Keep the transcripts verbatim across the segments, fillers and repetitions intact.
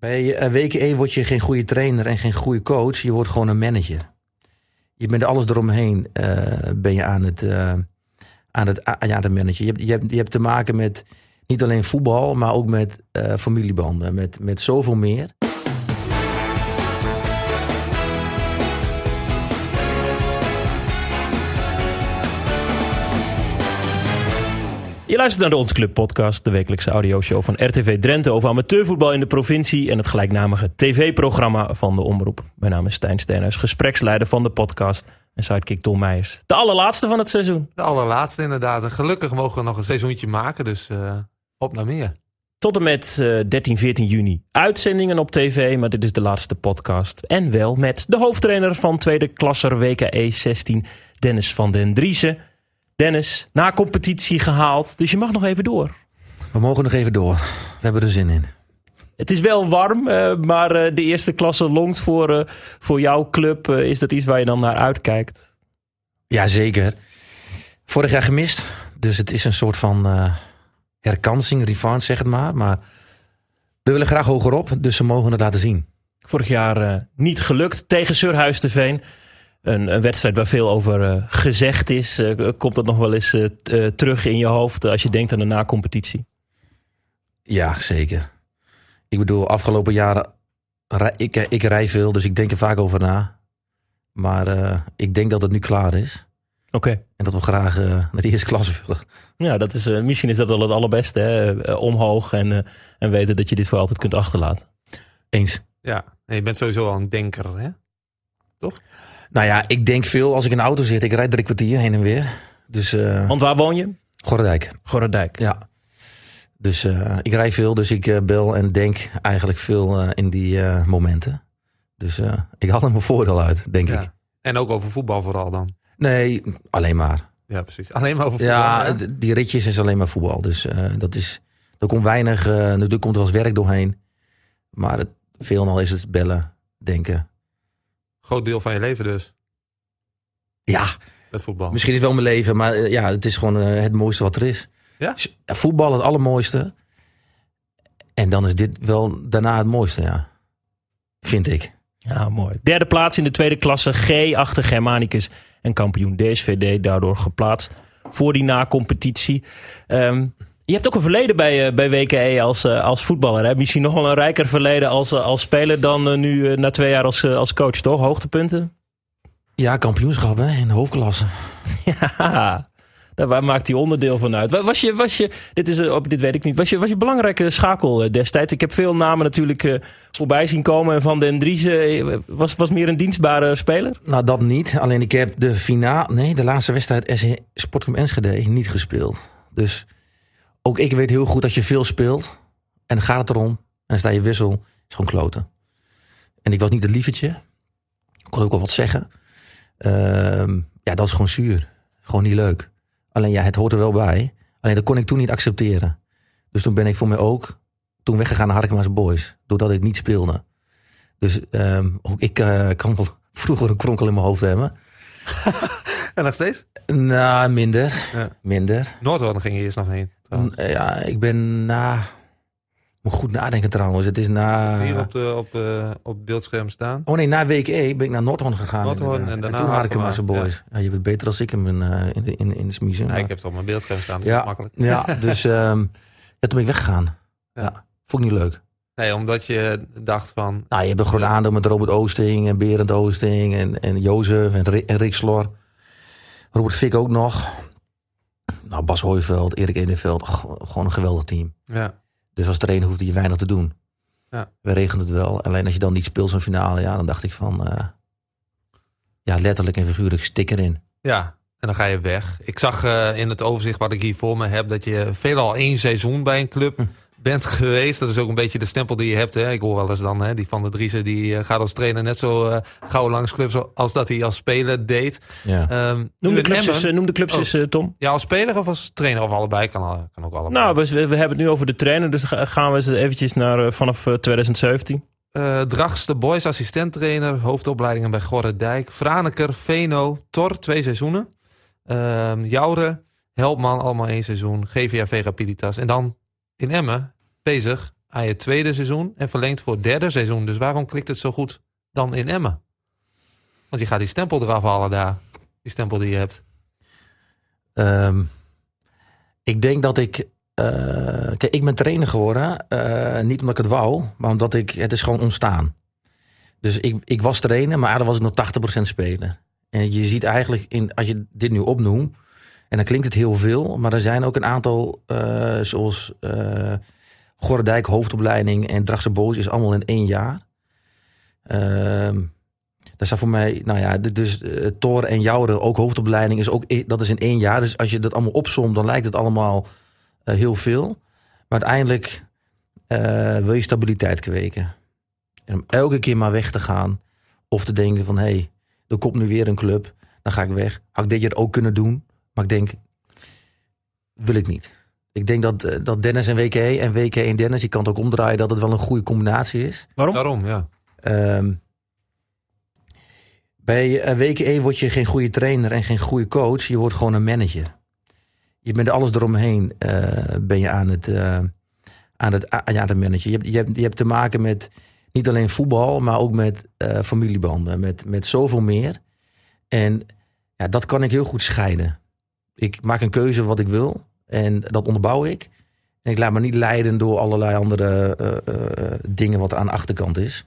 Bij uh, week één word je geen goede trainer en geen goede coach. Je wordt gewoon een manager. Je bent alles eromheen uh, ben je aan het, uh, aan het, uh, ja, de manager. Je hebt, je, hebt, je hebt te maken met niet alleen voetbal, maar ook met uh, familiebanden. Met, met zoveel meer. Je luistert naar de Onze Club podcast, de wekelijkse audioshow van R T V Drenthe over amateurvoetbal in de provincie en het gelijknamige tv-programma van de Omroep. Mijn naam is Stijn Steenhuis, gespreksleider van de podcast en sidekick Tom Meijers. De allerlaatste van het seizoen. De allerlaatste inderdaad. En gelukkig mogen we nog een seizoentje maken, dus uh, op naar meer. Tot en met uh, dertien, veertien juni uitzendingen op tv, maar dit is de laatste podcast. En wel met de hoofdtrainer van tweede klasser W K E zestien, Dennis van den Driessen. Dennis, na competitie gehaald, dus je mag nog even door. We mogen nog even door. We hebben er zin in. Het is wel warm, uh, maar uh, de eerste klasse longt voor, uh, voor jouw club. Uh, is dat iets waar je dan naar uitkijkt? Ja, zeker. Vorig jaar gemist, dus het is een soort van uh, herkansing, revanche zeg het maar. Maar we willen graag hogerop, dus ze mogen het laten zien. Vorig jaar uh, niet gelukt tegen Surhuis te Veen. Een, een wedstrijd waar veel over uh, gezegd is. Uh, komt dat nog wel eens uh, t- uh, terug in je hoofd uh, als je denkt aan de na-competitie? Ja, zeker. Ik bedoel, afgelopen jaren... Rij, ik, ik rij veel, dus ik denk er vaak over na. Maar uh, ik denk dat het nu klaar is. Oké. Okay. En dat we graag uh, naar de eerste klasse willen. Ja, dat is, uh, misschien is dat wel het allerbeste. Hè? Uh, omhoog en, uh, en weten dat je dit voor altijd kunt achterlaten. Eens. Ja, en je bent sowieso al een denker, hè? Toch? Nou ja, ik denk veel als ik in de auto zit. Ik rijd drie kwartier heen en weer. Dus, uh, Want waar woon je? Gorredijk. Gorredijk. Ja. Dus uh, ik rij veel, dus ik uh, bel en denk eigenlijk veel uh, in die uh, momenten. Dus uh, ik haal er mijn voordeel uit, denk ja. ik. En ook over voetbal vooral dan? Nee, alleen maar. Ja, precies. Alleen maar over voetbal? Ja, ja? Die ritjes is alleen maar voetbal. Dus uh, dat is, er komt weinig, uh, er komt wel eens werk doorheen. Maar het, veel en al is het bellen, denken. Groot deel van je leven dus? Ja. Het voetbal? Misschien is het wel mijn leven, maar uh, ja, het is gewoon uh, het mooiste wat er is. Ja? Voetbal het allermooiste. En dan is dit wel daarna het mooiste, ja. Vind ik. Ja, mooi. Derde plaats in de tweede klasse. G achter Germanicus en kampioen D S V D. Daardoor geplaatst voor die na-competitie. Um, je hebt ook een verleden bij, uh, bij W K E als, uh, als voetballer. Hè? Misschien nog wel een rijker verleden als, uh, als speler dan uh, nu uh, na twee jaar als, uh, als coach, toch? Hoogtepunten? Ja, kampioenschap hè, in de hoofdklasse. Ja, daar maakt hij onderdeel van uit. Was je, was je dit, is, uh, dit weet ik niet, was je, was je belangrijke schakel uh, destijds? Ik heb veel namen natuurlijk uh, voorbij zien komen. Van den Driessen was, was meer een dienstbare speler? Nou, dat niet. Alleen ik heb de finale, nee, de laatste wedstrijd S C Sportclub Enschede niet gespeeld. Dus ook ik weet heel goed dat je veel speelt. En dan gaat het erom. En dan sta je wissel. Is gewoon kloten. En ik was niet het lievertje. Ik kon ook wel wat zeggen. Uh, ja, dat is gewoon zuur. Gewoon niet leuk. Alleen ja, het hoort er wel bij. Alleen dat kon ik toen niet accepteren. Dus toen ben ik voor mij ook toen weggegaan naar Harkema's Boys. Doordat ik niet speelde. Dus um, ook ik uh, kan wel vroeger een kronkel in mijn hoofd hebben. En nog steeds? Nou, minder. Ja. Minder. Noordhoorn ging je eerst nog heen. N- ja, ik ben na... Moet goed nadenken trouwens. Het is na... Hier op, de, op, uh, op het beeldscherm staan. Oh nee, na week E ben ik naar Noordhoorn gegaan. Noordhoorn en, en toen had ik hem als Boys. Ja. Ja, je bent beter dan ik hem in, uh, in, de, in, in de smiezen. Ja, ik heb het op mijn beeldscherm staan, dus ja, dat is makkelijk. Ja, dus um, ja, toen ben ik weggegaan. Ja. Ja, vond ik niet leuk. Nee, omdat je dacht van... Nou, je hebt een groot aandeel met Robert Oosting en Berend Oosting en, en Jozef en, Rick, en Rick Slor. Robert Fik ook nog. Nou, Bas Hooiveld, Erik Edenveld. Gewoon een geweldig team. Ja. Dus als trainer hoefde je weinig te doen. Ja. We regenden het wel. Alleen als je dan niet speelt zo'n finale, ja, dan dacht ik van... Uh, ja, letterlijk en figuurlijk stik erin. Ja, en dan ga je weg. Ik zag uh, in het overzicht wat ik hier voor me heb... dat je veelal één seizoen bij een club hm. bent geweest. Dat is ook een beetje de stempel die je hebt. Hè? Ik hoor wel eens dan, hè, die Van der Driessen... die uh, gaat als trainer net zo uh, gauw langs clubs... als dat hij als speler deed. Ja. Um, noem, de clubs eens, noem de clubs eens, uh, Tom. Ja, als speler of als trainer of allebei? Kan, kan ook allebei. Nou, we, we hebben het nu over de trainer. Dus gaan we eens eventjes naar uh, vanaf uh, twintig zeventien. Uh, Drachtste Boys assistenttrainer, hoofdopleidingen bij Gorredijk, Franeker, Veno, Tor, twee seizoenen. Uh, Joure, Helpman, allemaal één seizoen. G V A V Rapiditas. En dan in Emmen bezig aan je tweede seizoen en verlengd voor het derde seizoen. Dus waarom klikt het zo goed dan in Emmen? Want je gaat die stempel eraf halen daar. Die stempel die je hebt. Um, ik denk dat ik... Uh, kijk, ik ben trainer geworden. Uh, niet omdat ik het wou, maar omdat ik... Het is gewoon ontstaan. Dus ik, ik was trainer, maar eigenlijk was ik nog tachtig procent speler. En je ziet eigenlijk, in, als je dit nu opnoemt... En dan klinkt het heel veel, maar er zijn ook een aantal... Uh, zoals uh, Gorredijk, hoofdopleiding en Drachtse Boos is allemaal in één jaar. Uh, dat staat voor mij... Nou ja, dus uh, Toren en Jouren, ook hoofdopleiding, is ook, dat is in één jaar. Dus als je dat allemaal opsomt, dan lijkt het allemaal uh, heel veel. Maar uiteindelijk uh, wil je stabiliteit kweken. En om elke keer maar weg te gaan. Of te denken van, hé, hey, er komt nu weer een club. Dan ga ik weg. Had ik dit jaar ook kunnen doen. Maar ik denk, wil ik niet. Ik denk dat, dat Dennis en W K E en W K E en Dennis, je kan het ook omdraaien, dat het wel een goede combinatie is. Waarom? Daarom, ja. Um, bij W K E word je geen goede trainer en geen goede coach. Je wordt gewoon een manager. Je bent alles eromheen uh, ben je aan het, uh, aan het, aan het managen. Je hebt, je, hebt, je hebt te maken met niet alleen voetbal, maar ook met uh, familiebanden. Met, met zoveel meer. En ja, dat kan ik heel goed scheiden. Ik maak een keuze wat ik wil. En dat onderbouw ik. En ik laat me niet leiden door allerlei andere uh, uh, dingen wat er aan de achterkant is.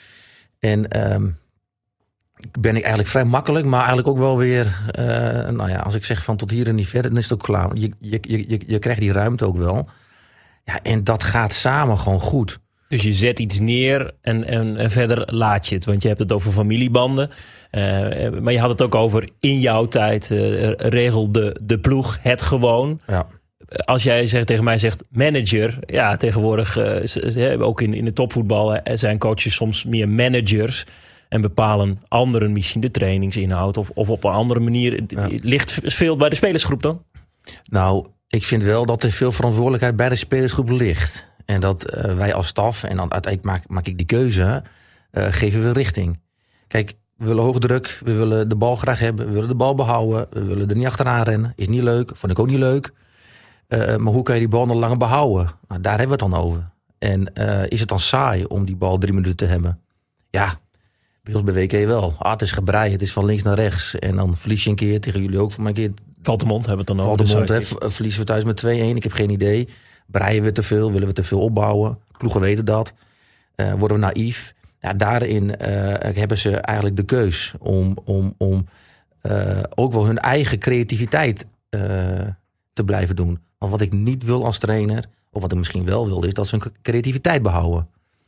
En um, ben ik eigenlijk vrij makkelijk, maar eigenlijk ook wel weer... Uh, nou ja, als ik zeg van tot hier en niet verder, dan is het ook klaar. Je, je, je, je krijgt die ruimte ook wel. Ja, en dat gaat samen gewoon goed. Dus je zet iets neer en, en, en verder laat je het. Want je hebt het over familiebanden. Uh, maar je had het ook over in jouw tijd uh, regelde de ploeg het gewoon. Ja. Als jij zegt, tegen mij zegt manager. Ja, tegenwoordig uh, ook in, in de topvoetbal zijn coaches soms meer managers. En bepalen anderen misschien de trainingsinhoud. Of, of op een andere manier. Ja. Ligt veel bij de spelersgroep dan? Nou, ik vind wel dat er veel verantwoordelijkheid bij de spelersgroep ligt. En dat uh, wij als staf, en dan uiteindelijk maak, maak ik die keuze, uh, geven we richting. Kijk, we willen hoge druk, we willen de bal graag hebben, we willen de bal behouden, we willen er niet achteraan rennen. Is niet leuk, vond ik ook niet leuk. Uh, maar hoe kan je die bal nog langer behouden? Nou, daar hebben we het dan over. En uh, is het dan saai om die bal drie minuten te hebben? Ja, bij ons bij W K wel. Ah, het is gebrei, het is van links naar rechts. En dan verlies je een keer, tegen jullie ook van een keer. Valtemont hebben we het dan over. Valtemont, hè, verliezen we thuis met twee-een, ik heb geen idee. Breien we te veel? Willen we te veel opbouwen? Ploegen weten dat. Uh, worden we naïef? Ja, daarin uh, hebben ze eigenlijk de keus om, om, om uh, ook wel hun eigen creativiteit uh, te blijven doen. Want wat ik niet wil als trainer, of wat ik misschien wel wil, is dat ze hun creativiteit behouden.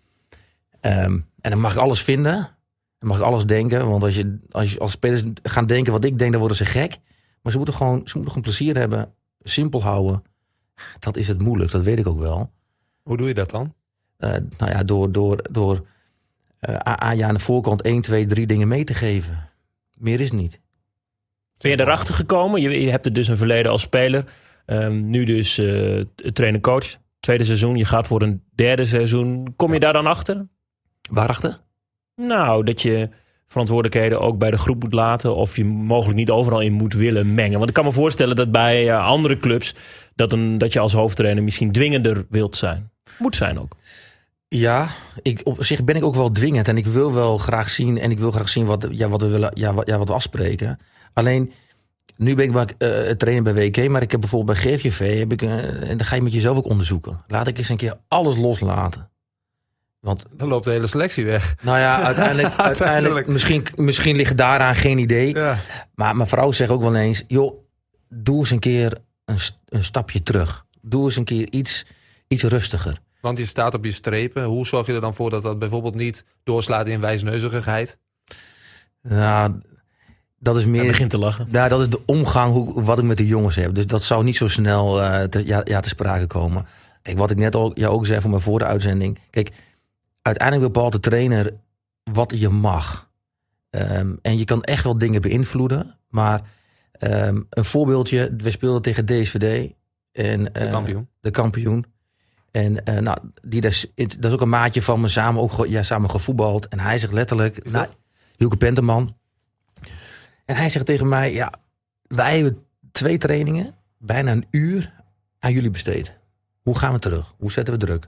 Um, en dan mag ik alles vinden. Dan mag ik alles denken. Want als, je, als, je, als spelers gaan denken wat ik denk, dan worden ze gek. Maar ze moeten gewoon, ze moeten gewoon plezier hebben. Simpel houden. Dat is het moeilijk, dat weet ik ook wel. Hoe doe je dat dan? Uh, nou ja, door, door, door uh, aan je aan de voorkant één, twee, drie dingen mee te geven. Meer is het niet. Ben je erachter gekomen? Je, je hebt er dus een verleden als speler. Um, nu dus uh, trainer-coach. Tweede seizoen, je gaat voor een derde seizoen. Kom je daar dan achter? Waarachter? Nou, dat je verantwoordelijkheden ook bij de groep moet laten. Of je mogelijk niet overal in moet willen mengen. Want ik kan me voorstellen dat bij uh, andere clubs dat, een, dat je als hoofdtrainer misschien dwingender wilt zijn. Moet zijn ook. Ja, ik, op zich ben ik ook wel dwingend. En ik wil wel graag zien. En ik wil graag zien wat, ja, wat, we, willen, ja, wat, ja, wat we afspreken. Alleen, nu ben ik maar uh, trainer bij W K. Maar ik heb bijvoorbeeld bij G V V. Heb ik, uh, en dan ga je met jezelf ook onderzoeken. Laat ik eens een keer alles loslaten. Want dan loopt de hele selectie weg. Nou ja, uiteindelijk, ja, uiteindelijk misschien, misschien ligt daaraan geen idee. Ja. Maar mijn vrouw zegt ook wel eens, joh, doe eens een keer een, een stapje terug. Doe eens een keer iets, iets rustiger. Want je staat op je strepen. Hoe zorg je er dan voor dat dat bijvoorbeeld niet doorslaat in wijsneuzigheid? Nou, dat is meer. Hij begint te lachen. Nou, dat is de omgang hoe, wat ik met de jongens heb. Dus dat zou niet zo snel uh, te, ja, ja, te sprake komen. Kijk, wat ik net ook, ja, ook zei voor mijn voor de uitzending. Kijk, uiteindelijk bepaalt de trainer wat je mag. Um, en je kan echt wel dingen beïnvloeden. Maar um, een voorbeeldje. We speelden tegen D S V D. En, uh, de kampioen. De kampioen. En uh, nou, die, dat, is, dat is ook een maatje van me. Samen, ook, ja, samen gevoetbald. En hij zegt letterlijk... Nou, Hielke Penterman. En hij zegt tegen mij... Ja, wij hebben twee trainingen. Bijna een uur aan jullie besteed. Hoe gaan we terug? Hoe zetten we druk?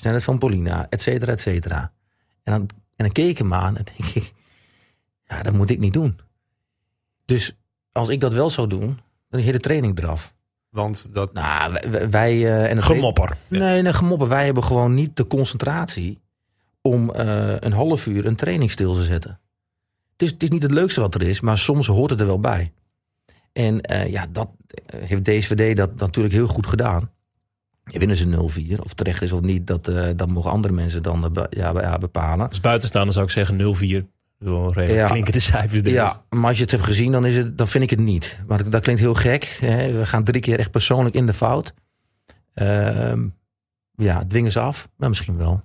snelheid van Polina, et cetera, et cetera. En dan, en dan keek ik hem aan en denk ik, ja, dat moet ik niet doen. Dus als ik dat wel zou doen, dan is de hele training eraf. Want dat... Nou, wij... wij uh, en gemopper. Nee, nee, gemopper. Wij hebben gewoon niet de concentratie om uh, een half uur een training stil te zetten. Het is, het is niet het leukste wat er is, maar soms hoort het er wel bij. En uh, ja, dat heeft D S V D dat natuurlijk heel goed gedaan. Winnen ze nul vier, of terecht is of niet, dat, uh, dat mogen andere mensen dan uh, be, ja, ja, bepalen. Als buitenstaander zou ik zeggen nul vier. Ja, klinken de cijfers dus. Ja, maar als je het hebt gezien, dan, is het, dan vind ik het niet. Maar dat klinkt heel gek. Hè? We gaan drie keer echt persoonlijk in de fout. Uh, ja, dwingen ze af? Nou, misschien wel.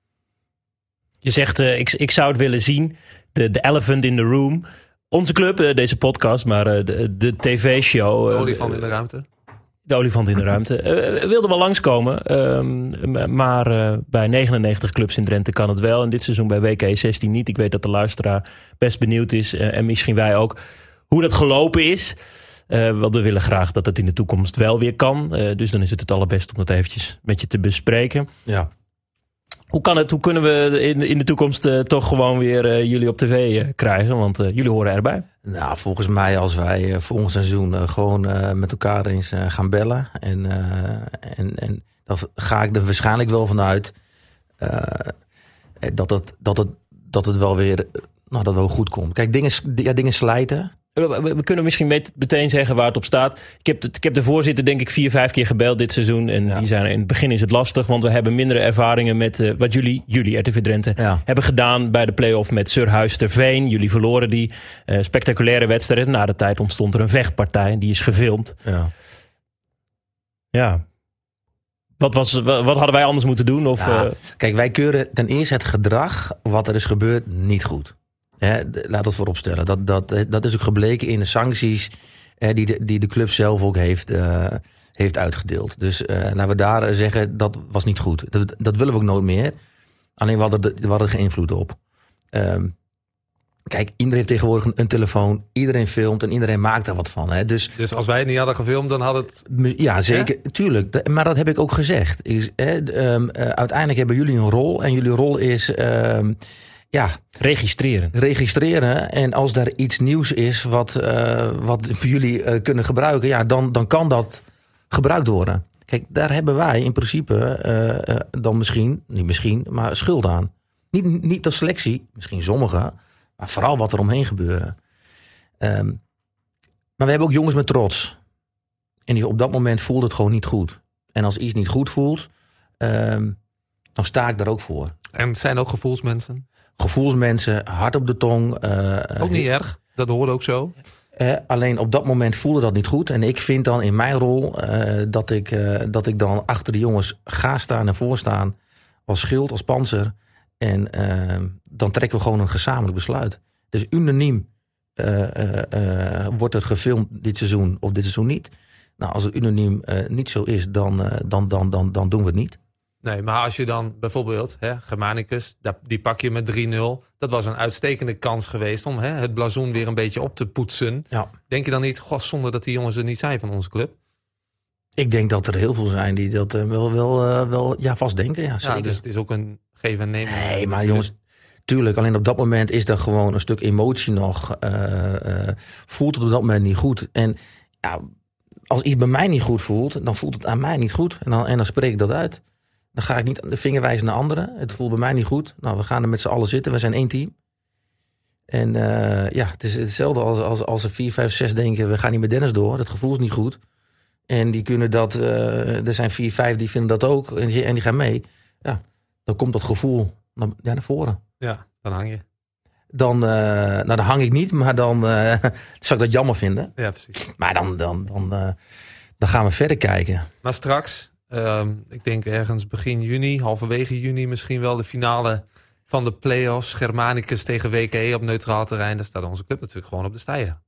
Je zegt, uh, ik, ik zou het willen zien. De, de elephant in the room. Onze club, uh, deze podcast, maar uh, de, de tv-show. Uh, de olifant in de ruimte. De olifant in de ruimte. Uh, wilde wel langskomen. Uh, maar uh, bij negenennegentig clubs in Drenthe kan het wel. En dit seizoen bij W K zestien niet. Ik weet dat de luisteraar best benieuwd is. Uh, en misschien wij ook. Hoe dat gelopen is. Uh, want we willen graag dat het in de toekomst wel weer kan. Uh, dus dan is het het allerbest om dat eventjes met je te bespreken. Ja. Hoe kan het? Hoe kunnen we in, in de toekomst uh, toch gewoon weer uh, jullie op tv uh, krijgen? Want uh, jullie horen erbij. Nou, volgens mij als wij uh, volgend seizoen uh, gewoon uh, met elkaar eens uh, gaan bellen. En, uh, en, en dan ga ik er waarschijnlijk wel vanuit uh, dat, het, dat, het, dat het wel weer nou, dat wel goed komt. Kijk, dingen, ja, dingen slijten. We kunnen misschien meteen zeggen waar het op staat. Ik heb, ik heb de voorzitter denk ik vier, vijf keer gebeld dit seizoen. En ja. die zijn, in het begin is het lastig. Want we hebben mindere ervaringen met uh, wat jullie, jullie R T V Drenthe, ja. hebben gedaan bij de play-off met Surhuis-Terveen. Jullie verloren die uh, spectaculaire wedstrijd. Na de tijd ontstond er een vechtpartij. Die is gefilmd. Ja. ja. Wat, was, wat hadden wij anders moeten doen? Of, ja, uh... Kijk, wij keuren ten eerste het gedrag wat er is gebeurd niet goed. He, laat dat vooropstellen. Dat, dat, dat is ook gebleken in de sancties eh, die, de, die de club zelf ook heeft, uh, heeft uitgedeeld. Dus uh, laten we daar zeggen, dat was niet goed. Dat, dat willen we ook nooit meer. Alleen we hadden, de, we hadden er geen invloed op. Um, kijk, iedereen heeft tegenwoordig een, een telefoon. Iedereen filmt en iedereen maakt daar wat van. Hè. Dus, dus als wij het niet hadden gefilmd, dan had het... Ja, zeker. Hè? Tuurlijk. Maar dat heb ik ook gezegd. Is, hè, um, uh, uiteindelijk hebben jullie een rol. En jullie rol is... Um, Ja, registreren. Registreren. En als daar iets nieuws is wat, uh, wat jullie uh, kunnen gebruiken, ja, dan, dan kan dat gebruikt worden. Kijk, daar hebben wij in principe uh, uh, dan misschien, niet misschien, maar schuld aan. Niet, niet de selectie, misschien sommigen, maar vooral wat er omheen gebeuren. Um, maar we hebben ook jongens met trots. En die op dat moment voelde het gewoon niet goed. En als iets niet goed voelt, um, dan sta ik daar ook voor. En het zijn ook gevoelsmensen? Gevoelsmensen, hard op de tong. Uh, ook niet erg, dat hoorde ook zo. Uh, alleen op dat moment voelde dat niet goed. En ik vind dan in mijn rol uh, dat, ik, uh, dat ik dan achter de jongens ga staan en voorstaan. Als schild, als pantser. En uh, dan trekken we gewoon een gezamenlijk besluit. Dus unaniem uh, uh, uh, wordt er gefilmd dit seizoen of dit seizoen niet. Nou, als het unaniem uh, niet zo is, dan, uh, dan, dan, dan, dan doen we het niet. Nee, maar als je dan bijvoorbeeld, hè, Germanicus, die pak je met drie nul. Dat was een uitstekende kans geweest om hè, het blazoen weer een beetje op te poetsen. Ja. Denk je dan niet, goh, zonde dat die jongens er niet zijn van onze club? Ik denk dat er heel veel zijn die dat uh, wel, wel, uh, wel ja, vast denken. Ja, zeker. Ja, dus het is ook een geven en nemen. Nee, maar jongens, tuurlijk. Alleen op dat moment is er gewoon een stuk emotie nog. Uh, uh, voelt het op dat moment niet goed. En ja, als iets bij mij niet goed voelt, dan voelt het aan mij niet goed. En dan, en dan spreek ik dat uit. Dan ga ik niet de vinger wijzen naar anderen. Het voelt bij mij niet goed. Nou, we gaan er met z'n allen zitten. We zijn één team. En uh, ja, het is hetzelfde als, als, als er vier, vijf, zes denken, we gaan niet met Dennis door. Dat gevoel is niet goed. En die kunnen dat, uh, er zijn vier, vijf die vinden dat ook. En die, en die gaan mee. Ja, dan komt dat gevoel naar, ja, naar voren. Ja, dan hang je. Dan, uh, nou, dan hang ik niet, maar dan uh, zou ik dat jammer vinden. Ja, precies. Maar dan, dan, dan, uh, dan gaan we verder kijken. Maar straks... Um, ik denk ergens begin juni, halverwege juni misschien wel de finale van de play-offs. Germanicus tegen W K E op neutraal terrein. Daar staat onze club natuurlijk gewoon op de steiger.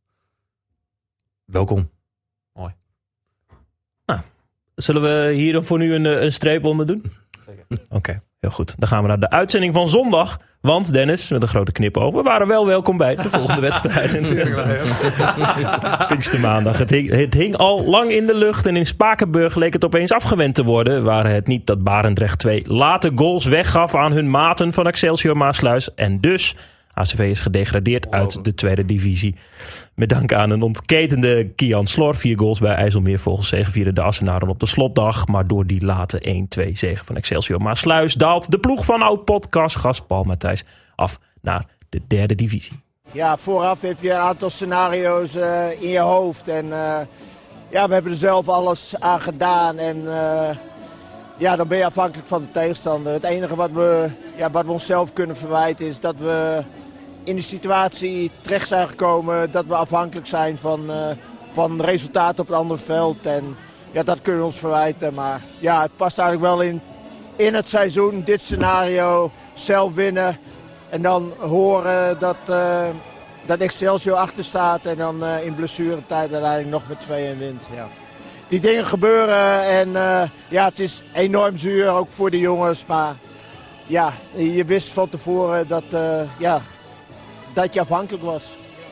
Welkom. Mooi. Nou, zullen we hier voor nu een, een streep onder doen? Oké, okay, heel goed. Dan gaan we naar de uitzending van zondag Want Dennis, met een grote knipoog, we waren wel welkom bij de volgende wedstrijd. Pinkster maandag. Het hing, het hing al lang in de lucht en in Spakenburg leek het opeens afgewend te worden. Waren het niet dat Barendrecht twee late goals weggaf aan hun maten van Excelsior Maasluis. En dus A C V is gedegradeerd uit de tweede divisie. Met dank aan een ontketende Kian Slor. Vier goals bij IJsselmeer. Volgens zegevierden de Assenaren op de slotdag. Maar door die late één twee zege van Excelsior Maasluis daalt de ploeg van oud-podcastgast Paul Matthijs af naar de derde divisie. Ja, vooraf heb je een aantal scenario's uh, in je hoofd. En uh, ja, we hebben er zelf alles aan gedaan. En uh, ja, dan ben je afhankelijk van de tegenstander. Het enige wat we, ja, wat we onszelf kunnen verwijten is dat we in de situatie terecht zijn gekomen. Dat we afhankelijk zijn van, uh, van resultaten op het andere veld. En ja, dat kunnen we ons verwijten. Maar ja, het past eigenlijk wel in, in het seizoen. Dit scenario, zelf winnen. En dan horen dat, uh, dat Excelsior achter staat. En dan uh, in blessuretijd uiteindelijk nog met twee een wint. Ja. Die dingen gebeuren en uh, ja, het is enorm zuur, ook voor de jongens. Maar ja, je wist van tevoren dat, uh, ja, dat je afhankelijk was.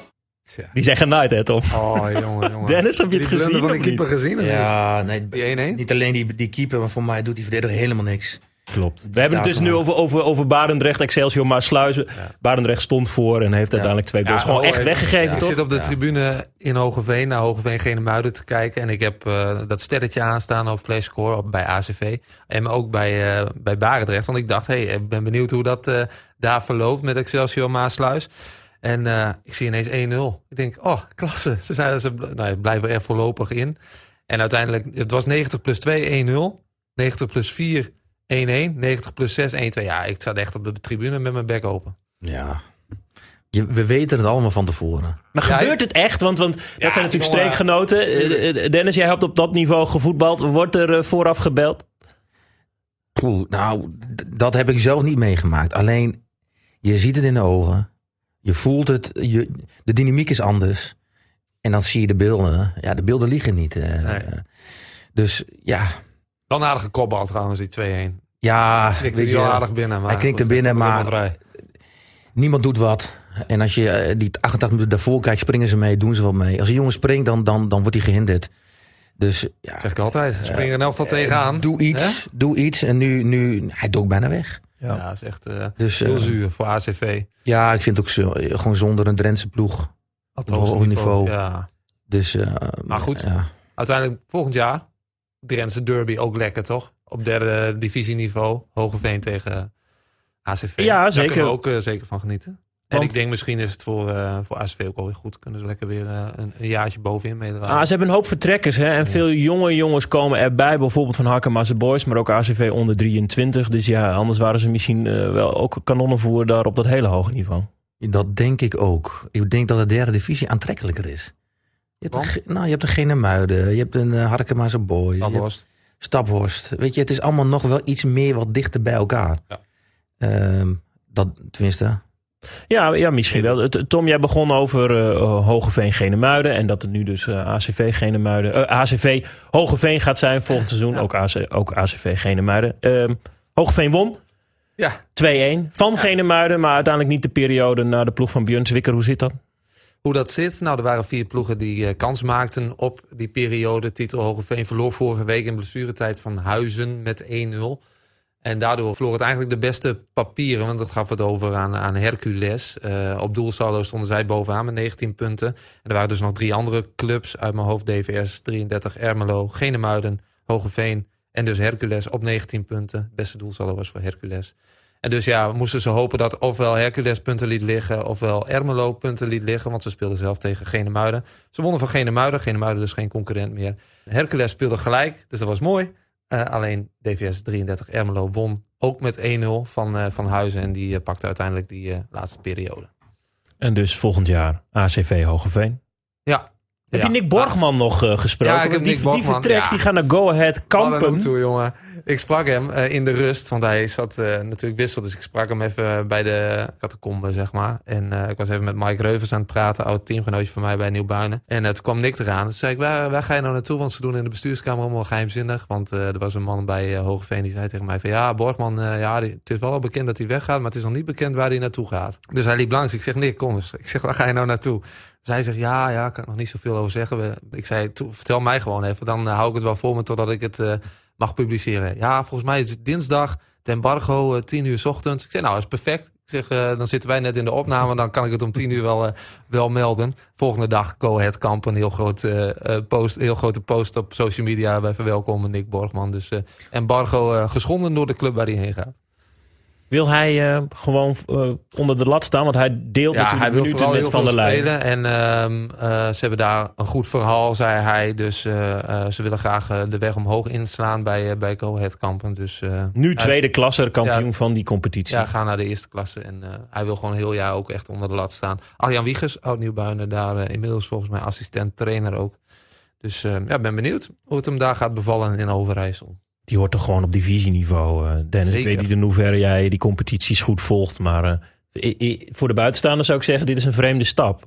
Die zeggen nooit, hè, Tom? Oh, jongen, jongen. Dennis, heb je het Die gezien? van de of keeper niet? gezien? of Ja, nee, Die één één? niet alleen die, die keeper, maar voor mij doet die verdediger helemaal niks. Klopt. We hebben het dus nu over, over, over Barendrecht, Excelsior, Maasluis. Ja. Barendrecht stond voor en heeft uiteindelijk twee goals Ja, gewoon oh, echt even- weggegeven, Ik toch? zit op de Ja. tribune in Hogeveen, naar Hogeveen Genemuiden te kijken. En ik heb uh, dat sterretje aanstaan op Flashscore op, bij A C V. En ook bij, uh, bij Barendrecht. Want ik dacht, hey, ik ben benieuwd hoe dat uh, daar verloopt met Excelsior Maasluis. En uh, ik zie ineens één nul. Ik denk, oh, klasse. Ze, zijn, ze nou, blijven er voorlopig in. En uiteindelijk, het was negentig plus twee, één nul. negentig plus vier, één een. negentig plus zes, één twee. Ja, ik zat echt op de tribune met mijn bek open. Ja. Je, we weten het allemaal van tevoren. Maar Ja, gebeurt het echt? Want, want dat Ja, zijn natuurlijk jongen, streekgenoten. Uh, uh, Dennis, jij hebt op dat niveau gevoetbald. Wordt er uh, vooraf gebeld? Poeh, nou, d- dat heb ik zelf niet meegemaakt. Alleen, je ziet het in de ogen. Je voelt het. Je, de dynamiek is anders. En dan zie je de beelden. Ja, de beelden liegen niet. Uh, Nee. Dus ja, Wel een aardige kopbal trouwens, die twee een. ja Ik weet wel je, aardig binnen. Maar hij knikt er goed, binnen, is toch maar- helemaal vrij. niemand doet wat. En als je uh, die achtentachtig minuten daarvoor kijkt, springen ze mee, doen ze wat mee. Als een jongen springt, dan, dan, dan wordt hij gehinderd. Dus ja, Dat zeg ik altijd. Ze springen er in elk geval tegenaan. doe iets, doe iets. En nu, nu hij dook bijna weg. Ja, dat is echt uh, Dus heel uh, zuur voor A C V. ja, ik vind het ook zo, gewoon zonder een Drentse ploeg. Op het hoogste niveau. Ja. Dus, uh, Maar goed. ja. Uiteindelijk volgend jaar. Drentse derby ook lekker, toch? Op derde divisieniveau. Hogeveen tegen A C V. Ja, Daar zeker. kunnen we ook uh, zeker van genieten. En Want- ik denk misschien is het voor, uh, voor A C V ook alweer goed. Kunnen ze lekker weer uh, een, een jaartje bovenin meedraaien. Ah, ze hebben een hoop vertrekkers. Hè? En veel jonge jongens komen erbij. Bijvoorbeeld van Harkema's Boys. Maar ook A C V onder drieëntwintig. Dus ja, anders waren ze misschien uh, wel ook kanonnenvoer daar op dat hele hoge niveau. Dat denk ik ook. Ik denk dat de derde divisie aantrekkelijker is. Je hebt, Want? een, Ge- nou, je hebt een Genemuiden, je hebt een uh, Harkema's Boys, je hebt Staphorst. Staphorst. Weet je, het is allemaal nog wel iets meer wat dichter bij elkaar. Ja. Ehm, dat, tenminste, Ja, ja misschien wel. T- Tom, jij begon over uh, Hogeveen Genemuiden. En dat het nu dus uh, A C V Genemuiden. Uh, A C V Hogeveen gaat zijn volgend seizoen. Ja. Ook, A C, ook A C V Genemuiden. Uh, Hogeveen won. Ja, twee een van Genemuiden. Maar uiteindelijk niet de periode naar de ploeg van Björn Zwicker. Hoe zit dat? hoe dat zit? Nou, er waren vier ploegen die uh, kans maakten op die periode. Titel Hogeveen verloor vorige week in blessuretijd van Huizen met één nul. En daardoor verloor het eigenlijk de beste papieren. Want dat gaf het over aan, aan Hercules. Uh, op doelsaldo stonden zij bovenaan met negentien punten. En er waren dus nog drie andere clubs uit mijn hoofd. D V S drieëndertig, Ermelo, Genemuiden, Hogeveen. En dus Hercules op negentien punten. Het beste doelsaldo was voor Hercules. En dus ja, moesten ze hopen dat ofwel Hercules punten liet liggen, ofwel Ermelo punten liet liggen. Want ze speelden zelf tegen Genemuiden. Ze wonnen van Genemuiden. Genemuiden dus geen concurrent meer. Hercules speelde gelijk, dus dat was mooi. Uh, alleen D V S drieëndertig Ermelo won ook met één nul van, uh, van Huizen. En die uh, pakte uiteindelijk die uh, laatste periode. En dus volgend jaar A C V Hogeveen. Ja, Heb je Nick Borgman nog uh, gesproken? Ja, ik heb die, Nick Borgman, die vertrekt, ja. die gaat naar Go Ahead Kampen. Toe, jongen. Ik sprak hem uh, in de rust, want hij zat uh, natuurlijk wissel. Dus ik sprak hem even bij de catacombe, zeg maar. En uh, ik was even met Mike Reuvers aan het praten, oud teamgenootje van mij bij Nieuw-Buinen. En uh, toen kwam Nick eraan. Dus zei ik, waar, waar ga je nou naartoe? Want ze doen in de bestuurskamer allemaal geheimzinnig. Want uh, er was een man bij uh, Hoogeveen die zei tegen mij van ja, Borgman, uh, ja, die, het is wel al bekend dat hij weggaat, maar het is nog niet bekend waar hij naartoe gaat. Dus hij liep langs. Ik zeg, Nick, kom eens. Ik zeg, waar ga je nou naartoe? Dus hij zegt, ja, ja, ik kan er nog niet zoveel over zeggen. Ik zei, vertel mij gewoon even. Dan uh, hou ik het wel voor me totdat ik het uh, mag publiceren. Ja, volgens mij is het dinsdag, het embargo, uh, tien uur 's ochtends. Ik zeg, nou, dat is perfect. Ik zeg, uh, dan zitten wij net in de opname. Dan kan ik het om tien uur wel, uh, wel melden. Volgende dag, Go Ahead Kamp, een heel, groot, uh, post, heel grote post op social media. Wij verwelkomen Nick Borgman. Dus uh, embargo uh, geschonden door de club waar hij heen gaat. Wil hij uh, gewoon uh, onder de lat staan? Want hij deelt ja, natuurlijk hij wil minuten met Van der Leyen. Spelen. En uh, uh, ze hebben daar een goed verhaal, zei hij. Dus uh, uh, ze willen graag uh, de weg omhoog inslaan bij, uh, bij Go Ahead Kampen. Dus, uh, nu tweede hij, klasse, kampioen ja, van die competitie. Ja, ga naar de eerste klasse. En uh, hij wil gewoon een heel jaar ook echt onder de lat staan. Arjan Wiegers, oud Nieuw-Buinen, daar uh, inmiddels volgens mij assistent trainer ook. Dus uh, ja, ben benieuwd hoe het hem daar gaat bevallen in Overijssel. Die hoort toch gewoon op divisieniveau, uh, Dennis. Zeker. Ik weet niet in hoeverre jij die competities goed volgt. Maar uh, i- i- voor de buitenstaander zou ik zeggen, dit is een vreemde stap.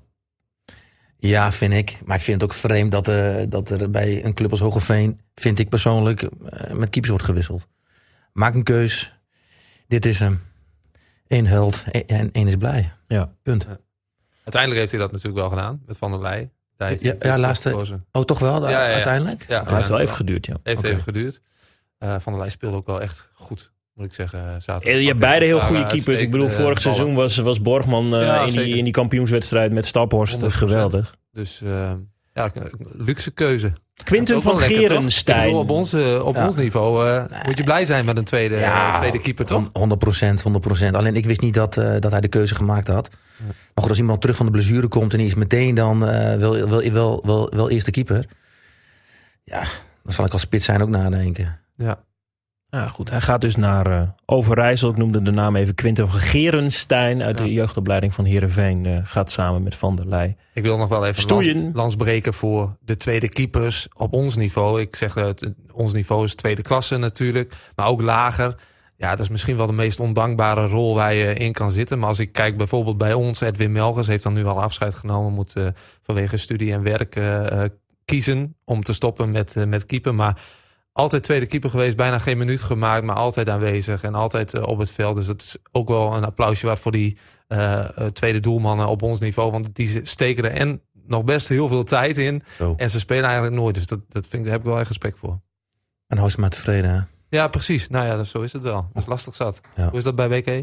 Ja, vind ik. Maar ik vind het ook vreemd dat, uh, dat er bij een club als Hoogeveen, vind ik persoonlijk, uh, met keepers wordt gewisseld. Maak een keus. Dit is hem. Eén held en één is blij. Ja. Punt. Ja. Uiteindelijk heeft hij dat natuurlijk wel gedaan met Van der Leyen. Daar heeft Ja, hij ja, laatste. gekozen. Oh, toch wel? Ja, ja, ja. Uiteindelijk? Ja, Het heeft wel even geduurd, ja. Heeft Oké. even geduurd. Uh, Van der Leyen speelde ook wel echt goed, moet ik zeggen. Zaterdag. Je hebt beide heel goede Waren keepers. Ik bedoel, uitstekende vorig ballen. seizoen was, was Borgman uh, Ja, in, die, zeker. in die kampioenswedstrijd met Staphorst honderd procent. geweldig. Dus uh, ja, luxe keuze. Quinten Ook van wel lekker, toch? Ik Gerenstein. bedoel, op ons, uh, op Ja. ons niveau uh, moet je blij zijn met een tweede, Ja, tweede keeper, toch? honderd procent, honderd procent. Alleen ik wist niet dat, uh, dat hij de keuze gemaakt had. Ja. Maar goed, als iemand terug van de blessure komt en die is meteen dan uh, wel, wel, wel, wel, wel eerste keeper. Ja, dan zal ik als spits zijn ook nadenken. Ja. Ja, goed. Hij gaat dus naar uh, Overijssel. Ik noemde de naam even Quinten van Gerenstein uit Ja. de jeugdopleiding van Heerenveen. Uh, gaat samen met Van der Leyen. Ik wil nog wel even Stoeien. lans, lans breken voor de tweede keepers op ons niveau. Ik zeg, uh, het, ons niveau is tweede klasse natuurlijk, maar ook lager. Ja, dat is misschien wel de meest ondankbare rol waar je in kan zitten. Maar als ik kijk bijvoorbeeld bij ons, Edwin Melgers heeft dan nu al afscheid genomen. Moet uh, vanwege studie en werk uh, uh, kiezen om te stoppen met, uh, met keeper. Maar altijd tweede keeper geweest, bijna geen minuut gemaakt, maar altijd aanwezig en altijd uh, op het veld. Dus dat is ook wel een applausje waard voor die uh, uh, tweede doelmannen op ons niveau. Want die steken er en nog best heel veel tijd in. Zo. En ze spelen eigenlijk nooit. Dus dat, dat vind ik, daar heb ik wel echt respect voor. En hou ze maar tevreden. Hè? Ja, precies. Nou ja, dat, zo is het wel. Dat is lastig zat. Ja. Hoe is dat bij W K? Uh,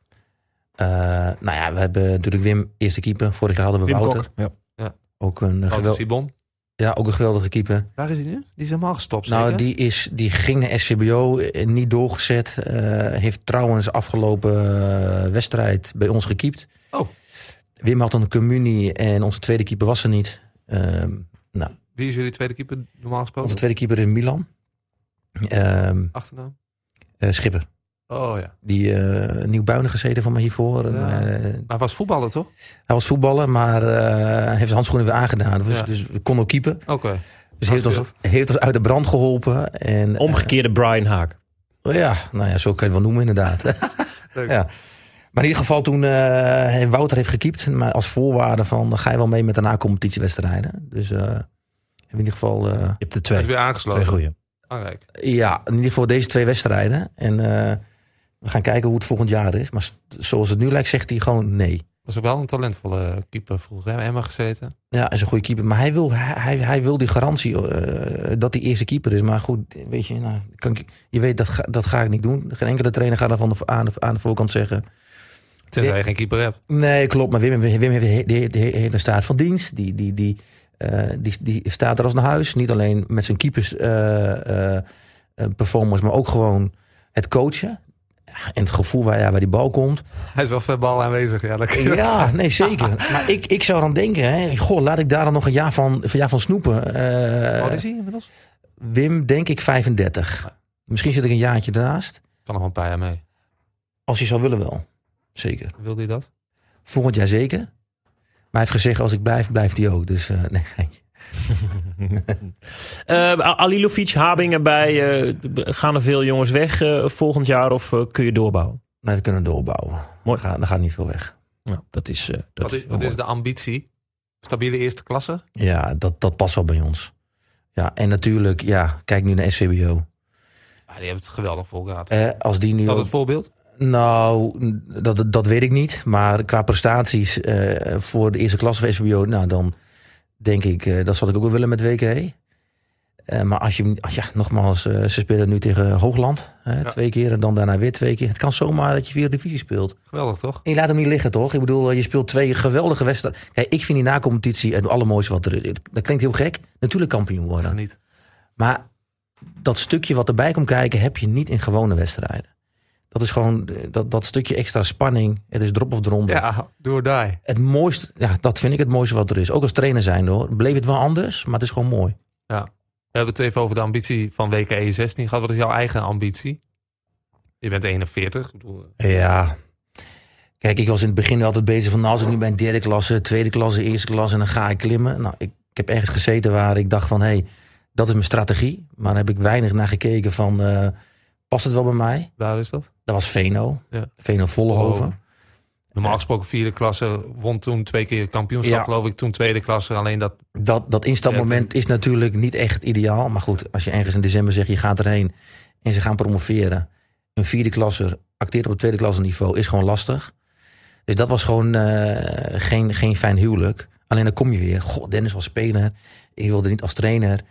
nou ja, we hebben natuurlijk Wim, eerste keeper. Vorig jaar hadden we Wim Wouter. Kok. Ja. Ook een, uh, Wouter gewel- Sibon. ja, ook een geweldige keeper. Waar is hij nu? Die is helemaal gestopt, Nou, zeker? die, is, die ging naar S V B O, eh, niet doorgezet. Uh, heeft trouwens afgelopen uh, wedstrijd bij ons gekiept. Oh. Wim had een communie en onze tweede keeper was er niet. Uh, nou, Wie is jullie tweede keeper normaal gesproken? onze tweede keeper is Milan. Uh, Achternaam? uh, Schipper. Oh ja. Die uh, Nieuw-Buinen gezeten van me hiervoor. Ja. Maar, uh, Maar hij was voetballer, toch? hij was voetballer, maar uh, heeft zijn handschoenen weer aangedaan. Dus, Ja. dus we konden ook keepen. Oké. Okay. Dus heeft ons, heeft ons uit de brand geholpen. En, Omgekeerde Brian Haak. uh, ja, nou ja, zo kan je het wel noemen inderdaad. Leuk. Ja. Maar in ieder geval toen uh, Wouter heeft gekiept. Maar als voorwaarde van, ga je wel mee met de na-competitiewedstrijden. Dus uh, in ieder geval... Uh, Je hebt er Hij twee. is weer Twee aangesloten. goeie. Belangrijk. ja, in ieder geval deze twee wedstrijden. En uh, we gaan kijken hoe het volgend jaar is. Maar zoals het nu lijkt, zegt hij gewoon nee. Was ook wel een talentvolle keeper vroeger. Hè? Emma gezeten. Ja, hij is een goede keeper. Maar hij wil, hij, hij, hij wil die garantie uh, dat hij eerste keeper is. Maar goed, weet je, nou, kan ik, je weet, dat ga, dat ga ik niet doen. Geen enkele trainer gaat dat van de, aan, de, aan de voorkant zeggen. Tenzij je geen keeper hebt. Nee, klopt. Maar Wim, Wim heeft, die, die heeft een staat van dienst. Die, die, die, uh, die, die staat er als naar huis. Niet alleen met zijn keepers uh, uh, performance, maar ook gewoon het coachen. En het gevoel waar, ja, waar die bal komt. Hij is wel verbaal aanwezig. Ja, dat kun je Ja, nee, zeker. Maar ik, ik zou dan denken, hè, goh, laat ik daar dan nog een jaar van, een jaar van snoepen. Uh, Wat is hij inmiddels? Wim, denk ik vijfendertig. Misschien zit ik een jaartje ernaast. Kan nog wel een paar jaar mee. Als je zou willen wel. Zeker. Wilde hij dat? Volgend jaar zeker. Maar hij heeft gezegd, als ik blijf, blijft hij ook. Dus uh, nee, geintje. uh, Alilovic, Habing erbij. Uh, gaan er veel jongens weg uh, volgend jaar of uh, kun je doorbouwen? Nee, we kunnen doorbouwen. Mooi. Er gaat, er gaat niet veel weg. Nou, dat is, uh, dat Wat is, wat is de ambitie? Stabiele eerste klasse? Ja, dat, dat past wel bij ons. Ja, en natuurlijk, ja, kijk nu naar S V B O. Ja, die hebben het geweldig voor gehad. Uh, als die nu Dat ook- het voorbeeld? Nou, dat, dat weet ik niet. Maar qua prestaties uh, voor de eerste klasse van S V B O, nou dan denk ik, uh, dat zal ik ook wel willen met W K E. Uh, maar als je, als, ja, nogmaals, uh, ze spelen nu tegen Hoogland. Uh, Ja. Twee keer en dan daarna weer twee keer. Het kan zomaar dat je weer divisie speelt. Geweldig, toch? En je laat hem niet liggen, toch? Ik bedoel, je speelt twee geweldige wedstrijden. Kijk, ik vind die na-competitie het allermooiste wat er is. Dat klinkt heel gek. Natuurlijk kampioen worden. Niet. Maar dat stukje wat erbij komt kijken, heb je niet in gewone wedstrijden. Dat is gewoon dat, dat stukje extra spanning. Het is drop of eronder. Ja, do or die. Het mooiste, ja, dat vind ik het mooiste wat er is. Ook als trainer zijn hoor. Bleef het wel anders, maar het is gewoon mooi. Ja. We hebben het even over de ambitie van W K E zestien gehad. Wat is jouw eigen ambitie? Je bent eenenveertig. Ik bedoel, Ja. Kijk, ik was in het begin altijd bezig van, nou, als ik nu bij een derde klasse, tweede klasse, eerste klasse en dan ga ik klimmen. Nou, ik, ik heb ergens gezeten waar ik dacht van, hé, hey, dat is mijn strategie. Maar daar heb ik weinig naar gekeken van, uh, past het wel bij mij? waar is dat? Dat was Veno. Ja. Veno Vollenhoven. Oh. Normaal gesproken vierde klasse. Won toen twee keer kampioenschap, Ja. geloof ik. Toen tweede klasse. Alleen dat... Dat, dat instapmoment Ja, is natuurlijk niet echt ideaal. Maar goed, als je ergens in december zegt, je gaat erheen en ze gaan promoveren. Een vierde klasser acteert op het tweede klasse niveau is gewoon lastig. Dus dat was gewoon uh, geen, geen fijn huwelijk. Alleen dan kom je weer. Goh, Dennis was speler. Ik wilde niet als trainer.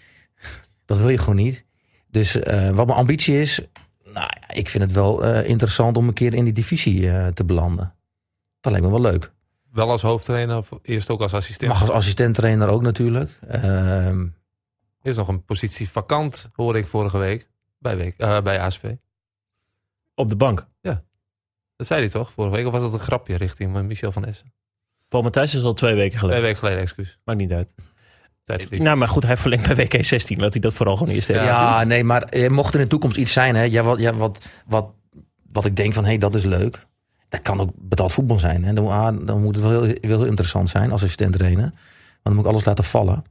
Dat wil je gewoon niet. Dus uh, wat mijn ambitie is, nou ja, ik vind het wel uh, interessant om een keer in die divisie uh, te belanden. Dat lijkt me wel leuk. Wel als hoofdtrainer of eerst ook als assistent? Mag als assistent-trainer ook natuurlijk. Uh, Er is nog een positie vakant, hoorde ik vorige week. Bij, week, uh, bij A S V. Op de bank. Dat zei hij toch, vorige week? Of was dat een grapje richting Michel van Essen? Paul Matthijs is al twee weken Twee geleden. weken geleden, excuus. Maakt niet uit. Tijd verliezen. Nou, maar goed, hij verlengt bij W K zestien. Laat hij dat vooral gewoon eerst Ja. even. Ja, nee, maar eh, mocht er in de toekomst iets zijn, hè, ja, wat, ja, wat, wat, wat ik denk van, hé, hey, dat is leuk. Dat kan ook betaald voetbal zijn. Hè. Dan, moet- ah, dan moet het wel heel, wel heel interessant zijn als assistent trainer. Want dan moet ik alles laten vallen.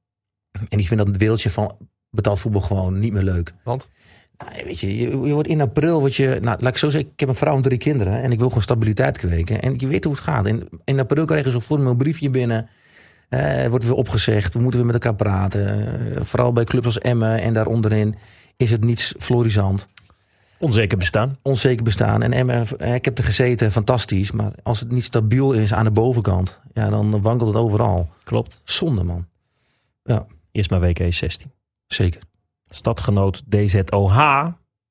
En ik vind dat het wereldje van betaald voetbal gewoon niet meer leuk. Want? Nou, weet je, je, je wordt in april, word je, nou, laat ik zo zeggen, ik heb een vrouw en drie kinderen en ik wil gewoon stabiliteit kweken. En je weet hoe het gaat. In, in april krijgen ze zo voor een briefje binnen. Eh, wordt weer opgezegd, we moeten weer met elkaar praten. Eh, vooral bij clubs als Emmen en daaronderin is het niets florisant. Onzeker bestaan. Onzeker bestaan. En Emmen, eh, ik heb er gezeten, fantastisch. Maar als het niet stabiel is aan de bovenkant, ja, dan wankelt het overal. Klopt. Zonde, man. Ja, Eerst maar W K zestien. zeker. Stadgenoot D Z O H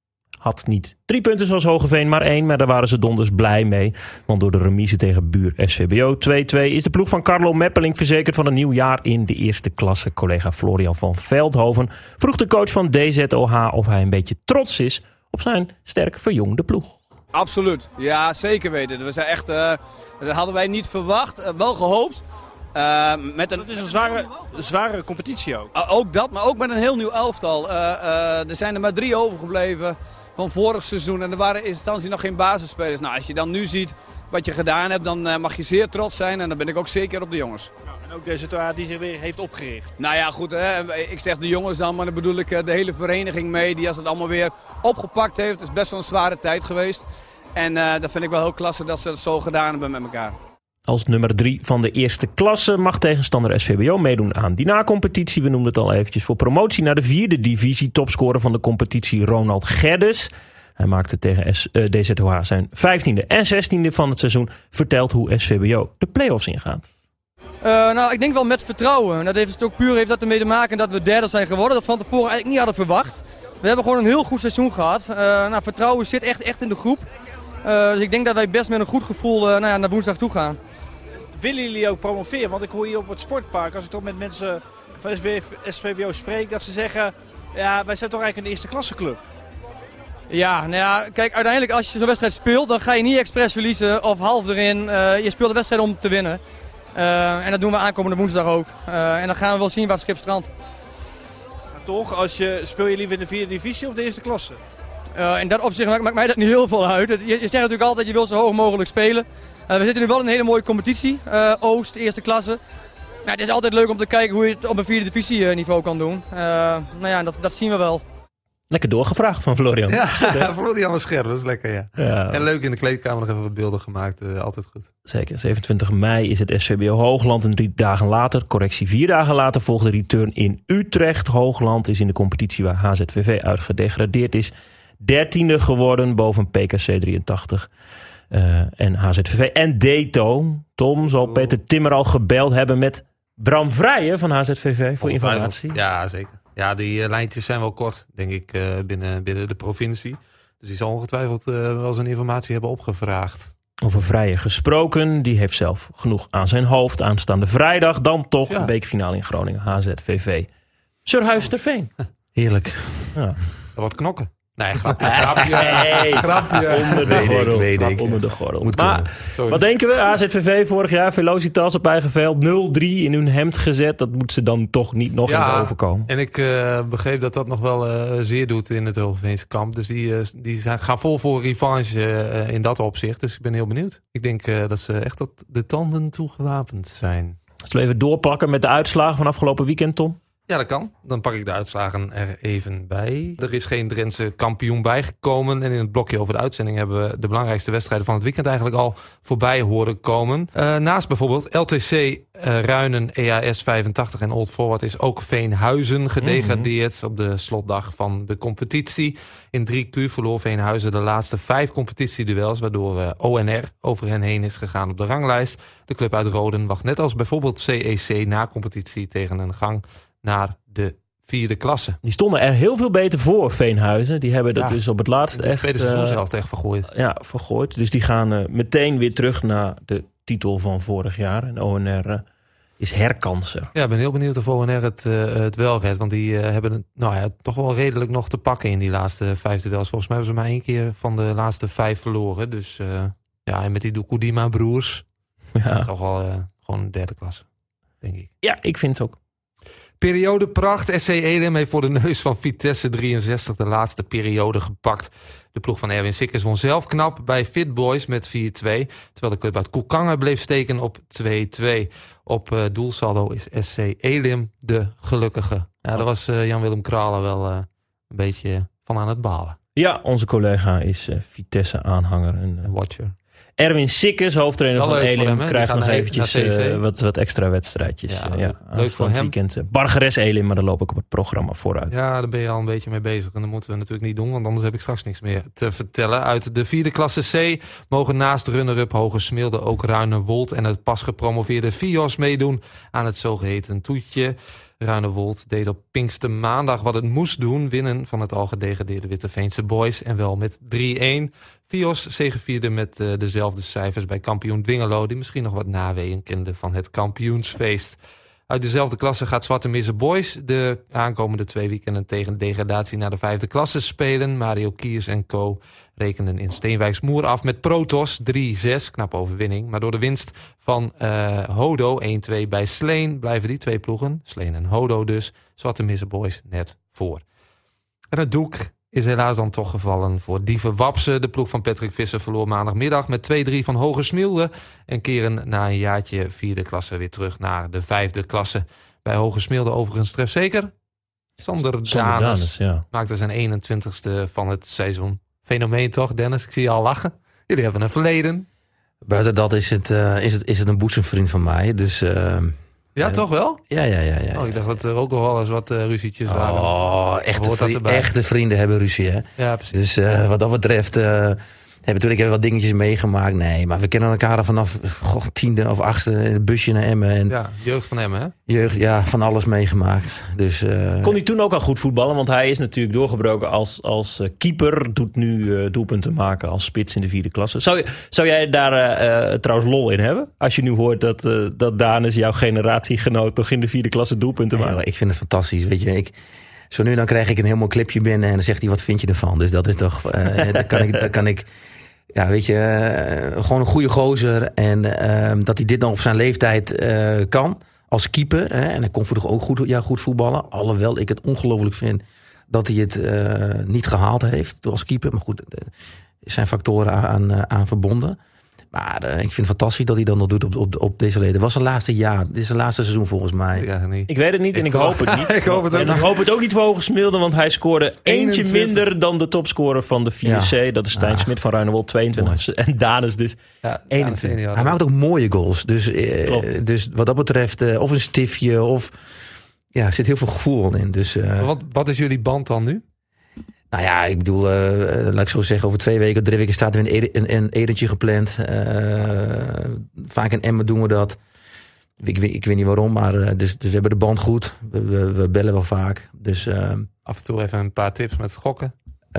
had niet drie punten zoals Hoogeveen, maar één. Maar daar waren ze donders blij mee. Want door de remise tegen buur S V B O twee-twee is de ploeg van Carlo Meppeling verzekerd van een nieuw jaar in de eerste klasse. Collega Florian van Veldhoven vroeg de coach van D Z O H of hij een beetje trots is op zijn sterk verjongde ploeg. Absoluut, ja zeker weten. We zijn echt, uh, dat hadden wij niet verwacht, uh, wel gehoopt. Uh, met een, Het is een zware, zware competitie ook. uh, ook dat, maar ook met een heel nieuw elftal. Uh, uh, er zijn er maar drie overgebleven van vorig seizoen en er waren in instantie nog geen basisspelers. Nou, als je dan nu ziet wat je gedaan hebt, dan uh, mag je zeer trots zijn en dan ben ik ook zeker op de jongens. Ja, en ook deze toa die zich weer heeft opgericht. Nou ja, goed, hè, ik zeg de jongens dan, maar dan bedoel ik uh, de hele vereniging mee die als het allemaal weer opgepakt heeft. Het is best wel een zware tijd geweest. En uh, dat vind ik wel heel klasse dat ze dat zo gedaan hebben met elkaar. Als nummer drie van de eerste klasse mag tegenstander S V B O meedoen aan die na-competitie. We noemden het al eventjes voor promotie naar de vierde divisie. Topscorer van de competitie Ronald Geddes. Hij maakte tegen S, uh, D Z O H zijn vijftiende en zestiende van het seizoen. Vertelt hoe S V B O de play-offs ingaat. Uh, nou, ik denk wel met vertrouwen. Dat heeft het ook puur heeft dat ermee te maken dat we derde zijn geworden. Dat we van tevoren eigenlijk niet hadden verwacht. We hebben gewoon een heel goed seizoen gehad. Uh, nou, vertrouwen zit echt, echt in de groep. Uh, dus ik denk dat wij best met een goed gevoel uh, nou ja, naar woensdag toe gaan. Willen jullie ook promoveren? Want ik hoor hier op het sportpark, als ik toch met mensen van S V B O spreek, dat ze zeggen, ja, wij zijn toch eigenlijk een eerste klasse club. Ja, nou ja, kijk, uiteindelijk als je zo'n wedstrijd speelt, dan ga je niet expres verliezen of half erin. Uh, je speelt de wedstrijd om te winnen. Uh, en dat doen we aankomende woensdag ook. Uh, en dan gaan we wel zien waar het schip strandt. Maar toch, als je, speel je liever in de vierde divisie of de eerste klasse? Uh, in dat opzicht maakt, maakt mij dat niet heel veel uit. Je, je zegt natuurlijk altijd, je wil zo hoog mogelijk spelen. Uh, we zitten nu wel in een hele mooie competitie. Uh, Oost, eerste klasse. Ja, het is altijd leuk om te kijken hoe je het op een vierde divisie niveau kan doen. Uh, nou ja, dat, dat zien we wel. Lekker doorgevraagd van Florian. Ja, Florian was scherp, dat is lekker, ja. ja. En leuk in de kleedkamer nog even wat beelden gemaakt, uh, altijd goed. Zeker, zevenentwintig mei is het S V B O Hoogland en drie dagen later, correctie vier dagen later, volgt de return in Utrecht. Hoogland is in de competitie waar H Z V V uitgedegradeerd is dertiende geworden boven P K C drieëntachtig uh, en H Z V V en Deto. Tom zal oh. Peter Timmer al gebeld hebben met Bram Vrijen van H Z V V voor informatie. Ja, zeker. Ja, die uh, lijntjes zijn wel kort, denk ik, uh, binnen, binnen de provincie. Dus die zal ongetwijfeld uh, wel zijn informatie hebben opgevraagd. Over Vrijen gesproken. Die heeft zelf genoeg aan zijn hoofd. Aanstaande vrijdag dan toch ja. de bekerfinale in Groningen. H Z V V. Surhuis-ter-Veen. Heerlijk. Ja. Dat wordt knokken. Nee, grapje. grapje. Nee, grapje. Onder de gordel. Weet ik, weet ik. Onder de gordel. Moet maar wat denken we? H Z V V vorig jaar Velocitas op eigen veld nul drie in hun hemd gezet. Dat moet ze dan toch niet nog ja, eens overkomen. En ik uh, begreep dat dat nog wel uh, zeer doet in het Hoogeveense kamp. Dus die, uh, die zijn, gaan vol voor revanche uh, in dat opzicht. Dus ik ben heel benieuwd. Ik denk uh, dat ze echt tot de tanden toe gewapend zijn. Zullen we even doorpakken met de uitslagen van afgelopen weekend, Tom? Ja, dat kan. Dan pak ik de uitslagen er even bij. Er is geen Drentse kampioen bijgekomen. En in het blokje over de uitzending hebben we de belangrijkste wedstrijden van het weekend eigenlijk al voorbij horen komen. Uh, naast bijvoorbeeld L T C, uh, Ruinen, E A S vijfentachtig en Old Forward is ook Veenhuizen gedegradeerd mm-hmm. op de slotdag van de competitie. In drie Q verloor Veenhuizen de laatste vijf competitieduels, waardoor uh, O N R over hen heen is gegaan op de ranglijst. De club uit Roden wacht net als bijvoorbeeld C E C na competitie tegen een gang naar de vierde klasse. Die stonden er heel veel beter voor, Veenhuizen. Die hebben dat ja, dus op het laatste echt... tweede seizoen uh, zelf echt vergooid. Ja, vergooid. Dus die gaan uh, meteen weer terug naar de titel van vorig jaar. En O N R uh, is herkanser. Ja, ik ben heel benieuwd of O N R het, uh, het wel redt. Want die uh, hebben het nou ja, toch wel redelijk nog te pakken in die laatste vijf duels. Volgens mij hebben ze maar één keer van de laatste vijf verloren. Dus uh, ja, en met die Doukudima broers... Ja. Toch wel uh, gewoon een derde klasse, denk ik. Ja, ik vind het ook. Periode pracht. S C Elim heeft voor de neus van Vitesse drieënzestig de laatste periode gepakt. De ploeg van Erwin Sikkers won zelf knap bij Fit Boys met vier twee. Terwijl de club uit Koekangen bleef steken op twee twee. Op uh, doelsaldo is S C Elim de gelukkige. Ja, daar was uh, Jan-Willem Kralen wel uh, een beetje van aan het balen. Ja, onze collega is uh, Vitesse-aanhanger. En, uh, watcher. Erwin Sikkers, hoofdtrainer van Elim, krijgt nog eventjes uh, wat, wat extra wedstrijdjes. Ja, uh, ja, leuk voor hem. Weekend. Bargeres Elim, maar daar loop ik op het programma vooruit. Ja, daar ben je al een beetje mee bezig. En dat moeten we natuurlijk niet doen, want anders heb ik straks niks meer te vertellen. Uit de vierde klasse C mogen naast runner-up Hogesmilde ook Ruinewold en het pas gepromoveerde Vios meedoen aan het zogeheten toetje. Ruinewold deed op Pinkstermaandag wat het moest doen. Winnen van het al gedegradeerde Witteveense Boys. En wel met drie-een. Vios zegevierde met uh, dezelfde cijfers bij kampioen Dwingelo. Die misschien nog wat naweeën kende van het kampioensfeest. Uit dezelfde klasse gaat Zwarte Misse Boys de aankomende twee weekenden tegen degradatie naar de vijfde klasse spelen. Mario Kiers en co. rekenden in Steenwijksmoer af met Protos drie zes. Knap overwinning. Maar door de winst van uh, Hodo één twee bij Sleen blijven die twee ploegen, Sleen en Hodo dus, Zwarte Misse Boys net voor. En het doek is helaas dan toch gevallen voor Dieven Wapse. De ploeg van Patrick Visser verloor maandagmiddag met twee drie van Hogesmilde. En keren na een jaartje vierde klasse weer terug naar de vijfde klasse. Bij Hogesmilde overigens trefzeker. Sander Danes ja. maakte zijn eenentwintigste van het seizoen. Fenomeen toch, Dennis? Ik zie je al lachen. Jullie hebben een verleden. Buiten dat is het, uh, is het, is het een boezemvriend van mij. Dus... Uh... Ja, ja, toch wel? Ja, ja, ja, ja. Oh, ik dacht dat er ook nog wel eens wat uh, ruzietjes waren. Oh, echte, vri- echte vrienden hebben ruzie, hè? Ja, precies. Dus uh, wat dat betreft... Uh, hebben natuurlijk even wat dingetjes meegemaakt. Nee, maar we kennen elkaar vanaf goh, tiende of achtste het busje naar Emmen. En ja, jeugd van Emmen, hè? Jeugd, ja, van alles meegemaakt. Dus, uh, kon hij toen ook al goed voetballen? Want hij is natuurlijk doorgebroken als, als uh, keeper. Doet nu uh, doelpunten maken als spits in de vierde klasse. Zou, zou jij daar uh, uh, trouwens lol in hebben? Als je nu hoort dat, uh, dat Danes, jouw generatiegenoot, toch in de vierde klasse doelpunten nee, maakt? Ik vind het fantastisch. Weet je, ik... Zo nu dan krijg ik een helemaal clipje binnen en dan zegt hij, wat vind je ervan? Dus dat is toch, uh, dan kan ik, dan kan ik, ja weet je, uh, gewoon een goede gozer. En uh, dat hij dit dan op zijn leeftijd uh, kan, als keeper. Hè? En hij kon vroeger ook goed, ja, goed voetballen. Alhoewel ik het ongelooflijk vind dat hij het uh, niet gehaald heeft als keeper. Maar goed, er zijn factoren aan, aan verbonden. Maar uh, ik vind het fantastisch dat hij dan nog doet op, op, op deze leden. Het was zijn laatste jaar. Dit is zijn laatste seizoen volgens mij. Ja, niet. Ik weet het niet en ik, ik hoop het niet. ik hoop het ook en ik hoop het ook niet voor Hoge Smilde, want hij scoorde eentje eenentwintig minder dan de topscorer van de vier C. Ja. Dat is Stijn ja. Smit van Ruinewold, tweeëntwintig. Mooi. En Danus dus ja, eenentwintig. Danus, hij maakt ook mooie goals. Dus, uh, dus wat dat betreft, uh, of een stiftje, of ja, er zit heel veel gevoel in. Dus, uh, wat, wat is jullie band dan nu? Nou ja, ik bedoel, uh, laat ik zo zeggen, over twee weken, drie weken staat er weer een, een, een etentje gepland. Uh, vaak in Emmen doen we dat. Ik, ik, ik weet niet waarom, maar uh, dus, dus we hebben de band goed. We, we, we bellen wel vaak. Dus, uh, af en toe even een paar tips met gokken.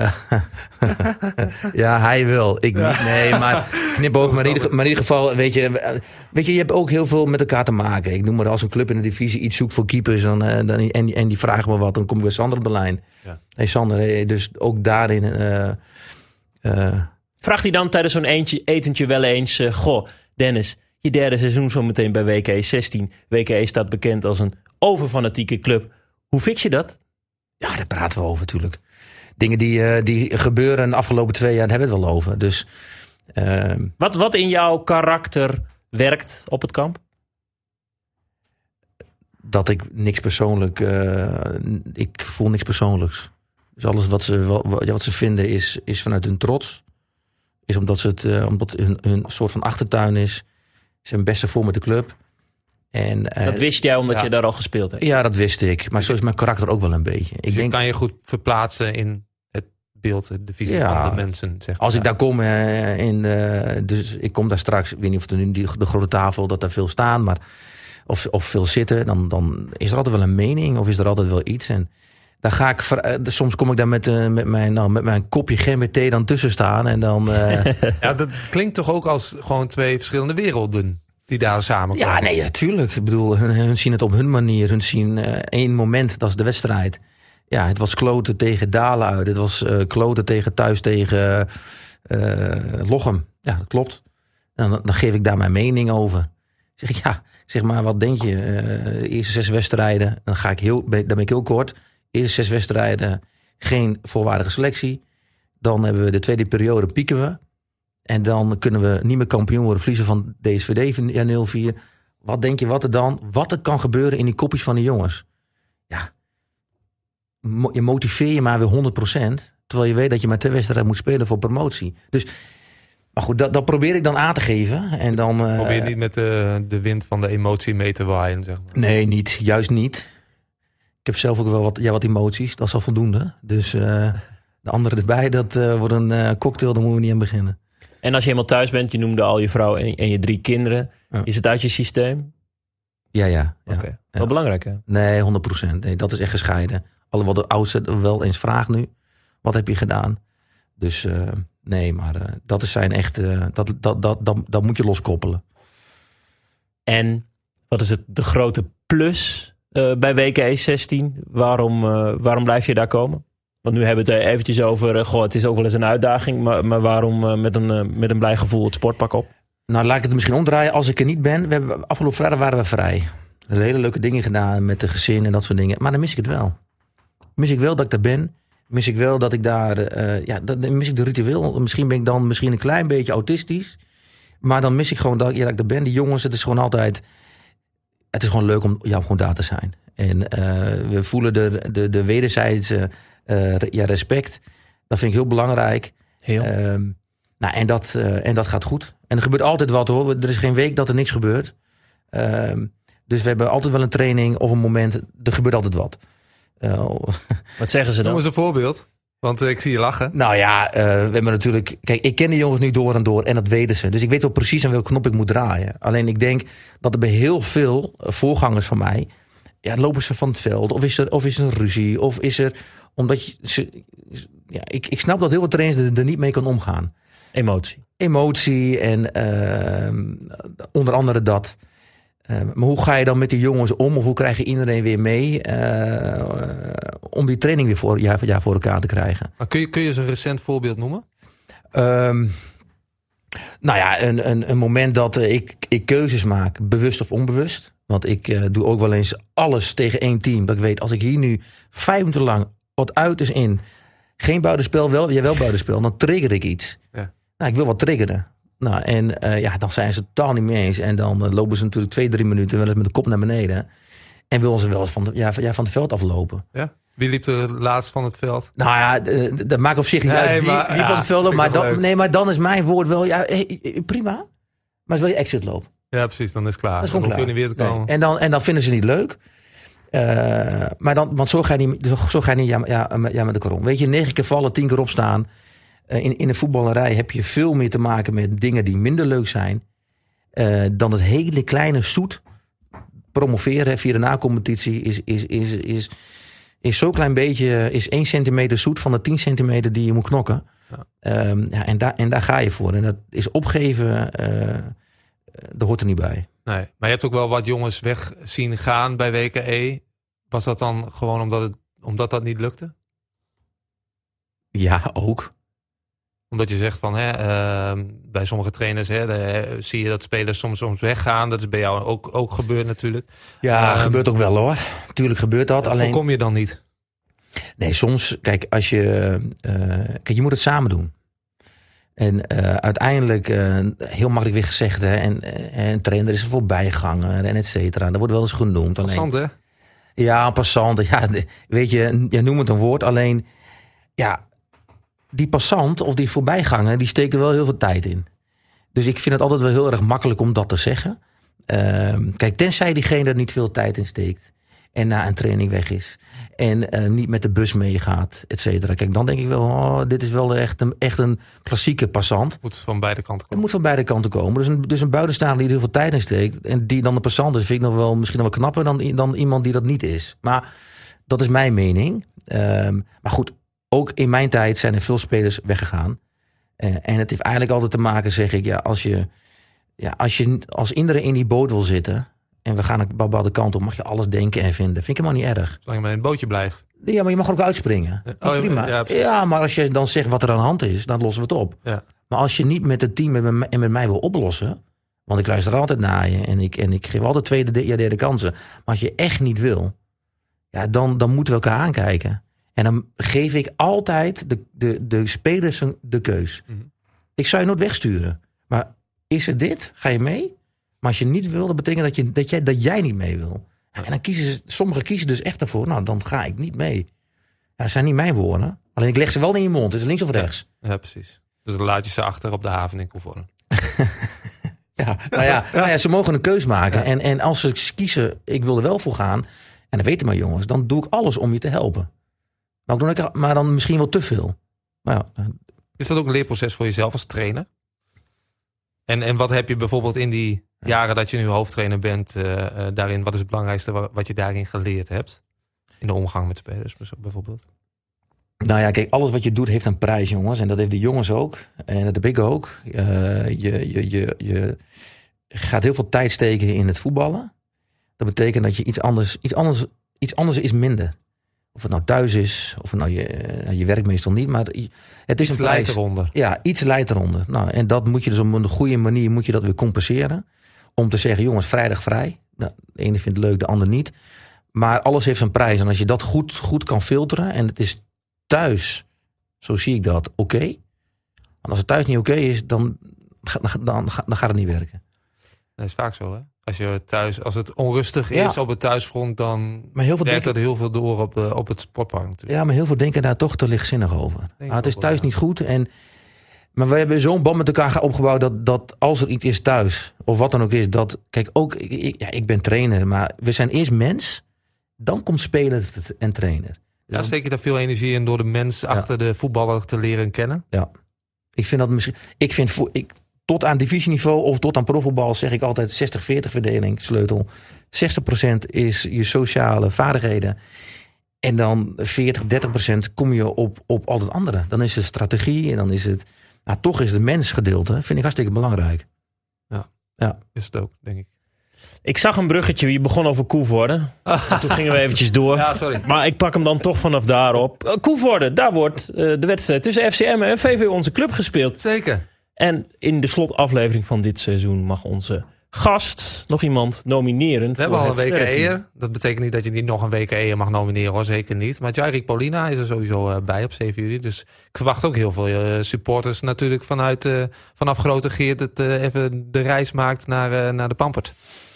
ja, hij wil. Ik ja. niet. Nee, maar knipoog. Maar in, ieder, maar in ieder geval, weet je, weet je, je hebt ook heel veel met elkaar te maken. Ik noem maar als een club in de divisie iets zoekt voor keepers dan, dan, en, en die vragen me wat, dan kom ik bij Sander op de lijn. Ja. Hey Sander, hey, dus ook daarin. Uh, uh, Vraagt hij dan tijdens zo'n eentje, etentje wel eens, uh, goh, Dennis, je derde seizoen zo meteen bij W K E zestien. W K E staat bekend als een overfanatieke club. Hoe fix je dat? Ja, daar praten we over natuurlijk. Dingen die, uh, die gebeuren de afgelopen twee jaar, daar hebben we het wel over. Dus, uh, wat, wat in jouw karakter werkt op het kamp? Dat ik niks persoonlijk... Uh, ik voel niks persoonlijks. Dus alles wat ze, wat, wat ze vinden is, is vanuit hun trots. Is omdat, ze het, uh, omdat hun, hun soort van achtertuin is. Zijn beste voor met de club. En, uh, dat wist jij omdat ja, je daar al gespeeld hebt? Ja, dat wist ik. Maar zo is mijn karakter ook wel een beetje. Dus ik denk, kan je goed verplaatsen in het beeld, de visie ja, van de mensen. Zeg maar. Als ik daar kom, uh, in, uh, dus ik kom daar straks, ik weet niet of er nu die, de grote tafel, dat daar veel staan, maar of, of veel zitten, dan, dan is er altijd wel een mening of is er altijd wel iets. En daar ga ik, uh, soms kom ik daar met, uh, met, mijn, nou, met mijn kopje gember thee dan tussen staan. En dan, uh, ja, dat klinkt toch ook als gewoon twee verschillende werelden die daar samenkomen. Ja, nee, natuurlijk. Ik bedoel, hun, hun zien het op hun manier. Hun zien uh, één moment, dat is de wedstrijd. Ja, het was kloten tegen Dalen uit. Het was uh, kloten tegen thuis tegen uh, Lochem. Ja, dat klopt. En dan, dan geef ik daar mijn mening over. Zeg ik, ja, zeg maar, wat denk je? Uh, de eerste zes wedstrijden, dan ga ik heel, dan ben ik heel kort. De eerste zes wedstrijden, geen volwaardige selectie. Dan hebben we de tweede periode, pieken we. En dan kunnen we niet meer kampioen worden, verliezen van D S V D ja, nul vier. Wat denk je, wat er dan, wat er kan gebeuren in die kopjes van de jongens? Ja, je motiveer je maar weer honderd procent. Terwijl je weet dat je maar twee wedstrijden moet spelen voor promotie. Dus, maar goed, dat, dat probeer ik dan aan te geven. En dan, uh, probeer je niet met de, de wind van de emotie mee te waaien, zeg maar. Nee, niet. Juist niet. Ik heb zelf ook wel wat, ja, wat emoties. Dat is al voldoende. Dus uh, de andere erbij, dat uh, wordt een uh, cocktail. Daar moeten we niet aan beginnen. En als je helemaal thuis bent, je noemde al je vrouw en, en je drie kinderen. Ja. Is het uit je systeem? Ja, ja. ja. Oké, okay. ja. Wel belangrijk, hè? Nee, honderd procent. Nee, dat is echt gescheiden. Alhoewel de oudste wel eens vraagt nu. Wat heb je gedaan? Dus uh, nee, maar uh, dat is zijn echt... Uh, dat, dat, dat, dat, dat moet je loskoppelen. En wat is het de grote plus uh, bij W K E zestien? Waarom, uh, waarom blijf je daar komen? Want nu hebben we het eventjes over... Uh, goh, het is ook wel eens een uitdaging. Maar, maar waarom uh, met, een, uh, met een blij gevoel het sportpak op? Nou, laat ik het misschien omdraaien. Als ik er niet ben... We hebben, afgelopen vrijdag waren we vrij. We hebben hele leuke dingen gedaan met de gezin en dat soort dingen. Maar dan mis ik het wel. Mis ik wel dat ik daar ben. Mis ik wel dat ik daar... Uh, ja, dan mis ik de ritueel. Misschien ben ik dan misschien een klein beetje autistisch. Maar dan mis ik gewoon dat, ja, dat ik er ben. Die jongens, het is gewoon altijd... Het is gewoon leuk om, ja, om gewoon daar te zijn. En uh, we voelen de, de, de wederzijdse uh, ja, respect. Dat vind ik heel belangrijk. Heel. Uh, nou, en, dat, uh, en dat gaat goed. En er gebeurt altijd wat, hoor. Er is geen week dat er niks gebeurt. Uh, dus we hebben altijd wel een training of een moment. Er gebeurt altijd wat. Uh, wat zeggen ze dan? Noem eens een voorbeeld. Want uh, ik zie je lachen. Nou ja, uh, we hebben natuurlijk... Kijk, ik ken de jongens nu door en door en dat weten ze. Dus ik weet wel precies aan welke knop ik moet draaien. Alleen ik denk dat er bij heel veel voorgangers van mij... Ja, lopen ze van het veld. Of is er, of is er een ruzie. Of is er... Omdat je... Ze, ja, ik, ik snap dat heel veel trainers er, er niet mee kan omgaan. Emotie. Emotie en uh, onder andere dat... Uh, maar hoe ga je dan met die jongens om? Of hoe krijg je iedereen weer mee? Uh, uh, om die training weer voor, jaar voor jaar voor elkaar te krijgen. Maar kun je, kun je eens een recent voorbeeld noemen? Um, nou ja, een, een, een moment dat uh, ik, ik keuzes maak. Bewust of onbewust. Want ik uh, doe ook wel eens alles tegen één team. Dat ik weet, als ik hier nu vijf minuten lang wat uit is in. Geen buitenspel, wel, jij wel buitenspel. Dan trigger ik iets. Ja. Nou, ik wil wat triggeren. Nou, en uh, ja, dan zijn ze het totaal niet mee eens. En dan uh, lopen ze natuurlijk twee, drie minuten wel eens met de kop naar beneden. En willen ze wel eens van, de, ja, van, ja, van het veld aflopen. Ja? Wie liep er laatst van het veld? Nou ja, uh, dat maakt op zich niet nee, uit wie, maar, wie ja, van het veld loopt. Maar dan, nee, maar dan is mijn woord wel, ja, hey, prima. Maar het is wel je exitloop. Ja, precies, dan is het klaar. Dat is gewoon dan klaar. hoef je niet weer te komen. Nee. En, dan, en dan vinden ze niet leuk. Uh, maar dan, want zo ga je niet, zo ga je niet ja, ja, ja, met de koron. Weet je, negen keer vallen, tien keer opstaan. Uh, in, in de voetballerij heb je veel meer te maken met dingen die minder leuk zijn. Uh, dan het hele kleine zoet. Promoveren via de na-competitie is, is, is, is, is zo'n klein beetje, is één centimeter zoet van de tien centimeter die je moet knokken. Ja. Um, ja, en, daar, en daar ga je voor. En dat is opgeven, uh, dat hoort er niet bij. Nee, maar je hebt ook wel wat jongens weg zien gaan bij W K E. Was dat dan gewoon omdat, het, omdat dat niet lukte? Ja, ook. Omdat je zegt van, hè, uh, bij sommige trainers hè, de, zie je dat spelers soms, soms weggaan. Dat is bij jou ook, ook gebeurd natuurlijk. Ja, um, gebeurt ook wel hoor. Tuurlijk gebeurt dat. Dat alleen voorkom je dan niet? Nee, soms, kijk, als je, uh, kijk, je moet het samen doen. En uh, uiteindelijk, uh, heel makkelijk weer gezegd, hè, en, en trainer is een voorbijganger en et cetera. Dat wordt wel eens genoemd. Passant, hè? Ja, passant. Ja, weet je, je noemt het een woord. Alleen, ja, die passant of die voorbijganger, die steekt er wel heel veel tijd in. Dus ik vind het altijd wel heel erg makkelijk om dat te zeggen. Uh, kijk, tenzij diegene er niet veel tijd in steekt en na een training weg is en uh, niet met de bus meegaat, et cetera. Kijk, dan denk ik wel, oh, dit is wel echt een, echt een klassieke passant. Moet van beide kanten komen. Het moet van beide kanten komen. Dus een, dus een buitenstaander die er heel veel tijd in steekt en die dan de passant is, vind ik nog wel misschien nog wel knapper dan, dan iemand die dat niet is. Maar dat is mijn mening. Um, maar goed, ook in mijn tijd zijn er veel spelers weggegaan. Uh, en het heeft eigenlijk altijd te maken, zeg ik, ja, als je, ja, als je als iedereen in die boot wil zitten en we gaan een bepaalde kant op, mag je alles denken en vinden. Vind ik helemaal niet erg. Zolang je maar in het bootje blijft. Ja, maar je mag er ook uitspringen. Oh, prima. Ja, ja, maar als je dan zegt wat er aan de hand is, dan lossen we het op. Ja. Maar als je niet met het team en met, met mij wil oplossen, want ik luister altijd naar je en ik, en ik geef altijd tweede, ja, derde kansen. Maar als je echt niet wil, ja, dan, dan moeten we elkaar aankijken. En dan geef ik altijd de, de, de spelers de keus. Mm-hmm. Ik zou je nooit wegsturen. Maar is het dit? Ga je mee? Maar als je niet wil, dat betekent dat, je, dat, jij, dat jij niet mee wil. En dan kiezen ze, sommigen kiezen dus echt ervoor. Nou, dan ga ik niet mee. Ja, dat zijn niet mijn woorden. Alleen ik leg ze wel in je mond. Dus links of rechts. Ja, ja, precies. Dus dan laat je ze achter op de haven in Koevoorn. ja, nou ja, nou ja, ze mogen een keus maken. Ja. En, en als ze kiezen, ik wil er wel voor gaan. En dat weten mijn jongens. Dan doe ik alles om je te helpen. Maar, doe ik, maar dan misschien wel te veel. Maar ja. Is dat ook een leerproces voor jezelf als trainer? En, en wat heb je bijvoorbeeld in die jaren dat je nu hoofdtrainer bent, uh, uh, daarin, wat is het belangrijkste wat, wat je daarin geleerd hebt? In de omgang met spelers bijvoorbeeld? Nou ja, kijk, alles wat je doet heeft een prijs, jongens. En dat heeft de jongens ook. En dat heb ik ook. Uh, je, je, je, je gaat heel veel tijd steken in het voetballen. Dat betekent dat je iets anders, iets anders, iets anders is minder. Of het nou thuis is, of het nou je, je werkt meestal niet, maar het is iets een prijs. Leidt eronder. Ja, iets leidt eronder. Nou, en dat moet je dus op een goede manier moet je dat weer compenseren. Om te zeggen, jongens, vrijdag vrij. Nou, de ene vindt het leuk, de ander niet. Maar alles heeft een prijs. En als je dat goed, goed kan filteren, en het is thuis, zo zie ik dat, oké. Okay. En als het thuis niet oké okay is, dan, dan, dan, dan gaat het niet werken. Dat is vaak zo, hè? Als je thuis, als het onrustig is ja. op het thuisfront, dan maar heel veel werkt denken, dat heel veel door op, uh, op het sportpark natuurlijk. Ja, maar heel veel denken daar toch te lichtzinnig over. Ah, het is thuis wel, niet goed. En, maar we hebben zo'n band met elkaar opgebouwd dat, dat als er iets is thuis, of wat dan ook is, dat, kijk, ook, ik, ja, ik ben trainer, maar we zijn eerst mens, dan komt speler en trainer. Dus ja, steek je daar veel energie in door de mens ja. achter de voetballer te leren kennen? Ja, ik vind dat misschien, ik vind voor, ik, tot aan divisieniveau of tot aan profvoetbal zeg ik altijd zestig veertig verdeling, sleutel. zestig procent is je sociale vaardigheden. En dan veertig, dertig procent kom je op, op al het andere. Dan is het strategie en dan is het... Nou, toch is het mensgedeelte, vind ik hartstikke belangrijk. Ja, ja. Is het ook, denk ik. Ik zag een bruggetje, je begon over Koevoorde. Toen gingen we eventjes door. Ja, sorry. Maar ik pak hem dan toch vanaf daarop. Uh, Koevoorde, daar wordt uh, de wedstrijd tussen F C Emmen en V V onze club gespeeld. Zeker. En in de slotaflevering van dit seizoen mag onze gast nog iemand nomineren. We hebben al een W K E'er. E'er. Dat betekent niet dat je niet nog een W K E'er mag nomineren, hoor. Zeker niet. Maar Jairik Paulina is er sowieso uh, bij op zeven juli. Dus ik verwacht ook heel veel uh, supporters natuurlijk vanuit, uh, vanaf Grote Geert dat uh, even de reis maakt naar, uh, naar de Pampert.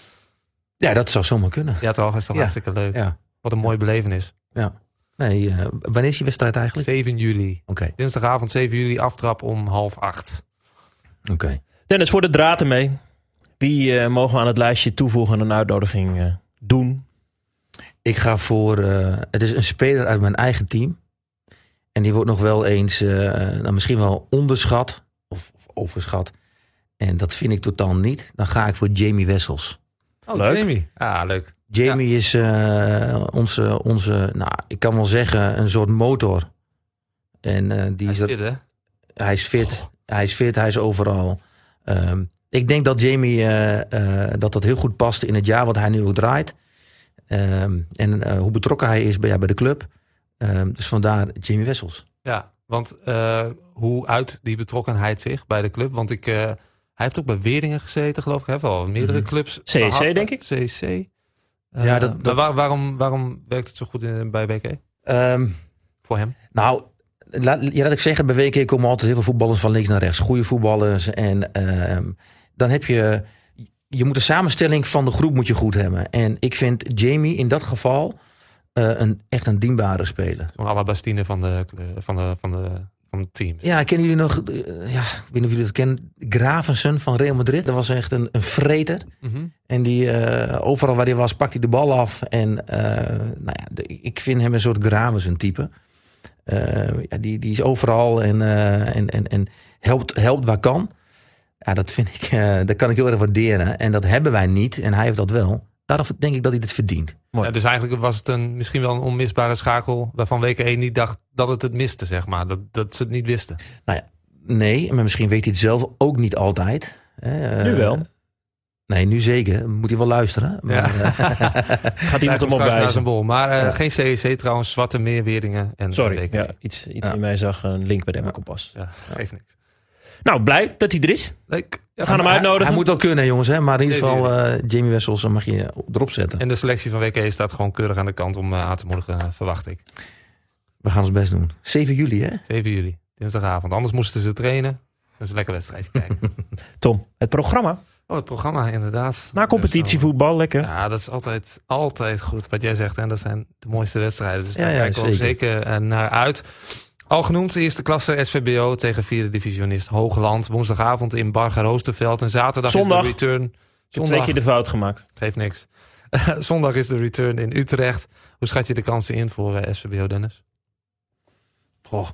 Ja, dat zou zomaar kunnen. Ja, toch? Is toch Ja. hartstikke leuk. Ja. Wat een mooie belevenis. Ja. Nee, uh, wanneer is die wedstrijd eigenlijk? zeven juli. Oké. Okay. Dinsdagavond zeven juli, aftrap om half acht. Oké. Okay. Dennis, voor de draad ermee. Wie uh, mogen we aan het lijstje toevoegen en een uitnodiging uh, doen? Ik ga voor... Uh, het is een speler uit mijn eigen team. En die wordt nog wel eens uh, nou, misschien wel onderschat. Of, of overschat. En dat vind ik totaal niet. Dan ga ik voor Jamie Wessels. Oh, leuk. Jamie. Ja, leuk. Jamie ja. is uh, onze, onze... Nou, ik kan wel zeggen, een soort motor. En uh, die Hij is is fit, hè? Hij is fit. Oh. Hij is fit. Hij is overal. Um, Ik denk dat Jamie uh, uh, dat dat heel goed past in het jaar wat hij nu ook draait. Um, en uh, hoe betrokken hij is bij, ja, bij de club. Um, dus vandaar Jamie Wessels. Ja, want uh, hoe uit die betrokkenheid zich bij de club? Want ik, uh, hij heeft ook bij Weerdingen gezeten, geloof ik. Hij heeft al meerdere mm-hmm. clubs C E C, gehad. denk ik. C E C. Uh, ja, dat, dat... Maar waar, waarom, waarom werkt het zo goed in, bij W K? Um, Voor hem? Nou, laat, ja, laat ik zeggen, bij W K komen altijd heel veel voetballers van links naar rechts. Goede voetballers. En uh, dan heb je... Je moet de samenstelling van de groep moet je goed hebben. En ik vind Jamie in dat geval uh, een, echt een dienbare speler. Zo'n Alabastine van de, van de, van de, van het team. Ja, kennen jullie nog... Uh, ja, ik weet niet of jullie het kennen. Gravensen van Real Madrid. Dat was echt een, een vreter. Mm-hmm. En die uh, overal waar hij was, pakt hij de bal af. En uh, nou ja, de, ik vind hem een soort Gravensen type. Uh, ja, die, die is overal en, uh, en, en, en helpt, helpt waar kan. Ja, dat vind ik, uh, dat kan ik heel erg waarderen. En dat hebben wij niet. En hij heeft dat wel. Daarom denk ik dat hij dit verdient. Ja, dus eigenlijk was het een, misschien wel een onmisbare schakel waarvan W K één niet dacht dat het het miste, zeg maar. Dat, dat ze het niet wisten. Nou ja, nee, maar misschien weet hij het zelf ook niet altijd. Uh, nu wel. Nee, nu zeker. Moet hij wel luisteren. Maar, ja. uh, Gaat iemand hem opwijzen. Bol. Maar uh, ja. geen C E C trouwens, Zwarte Meer, Weerdingen en Sorry, W K. ja, iets, iets ja. in mij zag een link bij de Emma-kompas. Ja, geeft niks. Nou, blij dat hij er is. Leuk. Ja, we gaan hem uitnodigen. Hij, hij moet wel kunnen, jongens. Hè? Maar in ieder geval, uh, Jamie Wessels mag je erop zetten. En de selectie van W K staat gewoon keurig aan de kant om uh, aan te moedigen, uh, verwacht ik. We gaan ons best doen. zeven juli, hè? zeven juli, dinsdagavond. Anders moesten ze trainen. Dus een lekker wedstrijdje kijken. Tom, het programma. Oh, het programma, inderdaad. Na competitievoetbal, lekker. Ja, dat is altijd, altijd goed wat jij zegt. En dat zijn de mooiste wedstrijden. Dus daar ja, ja, kijken we zeker, zeker uh, naar uit. Al genoemd, de eerste klasse S V B O tegen vierde divisionist Hoogland. Woensdagavond in Barger-Oosterveld. En zaterdag Zondag. is de return. Zondag. Zondag. Twee keer de fout gemaakt. Geeft niks. Zondag is de return in Utrecht. Hoe schat je de kansen in voor uh, S V B O, Dennis? Goh.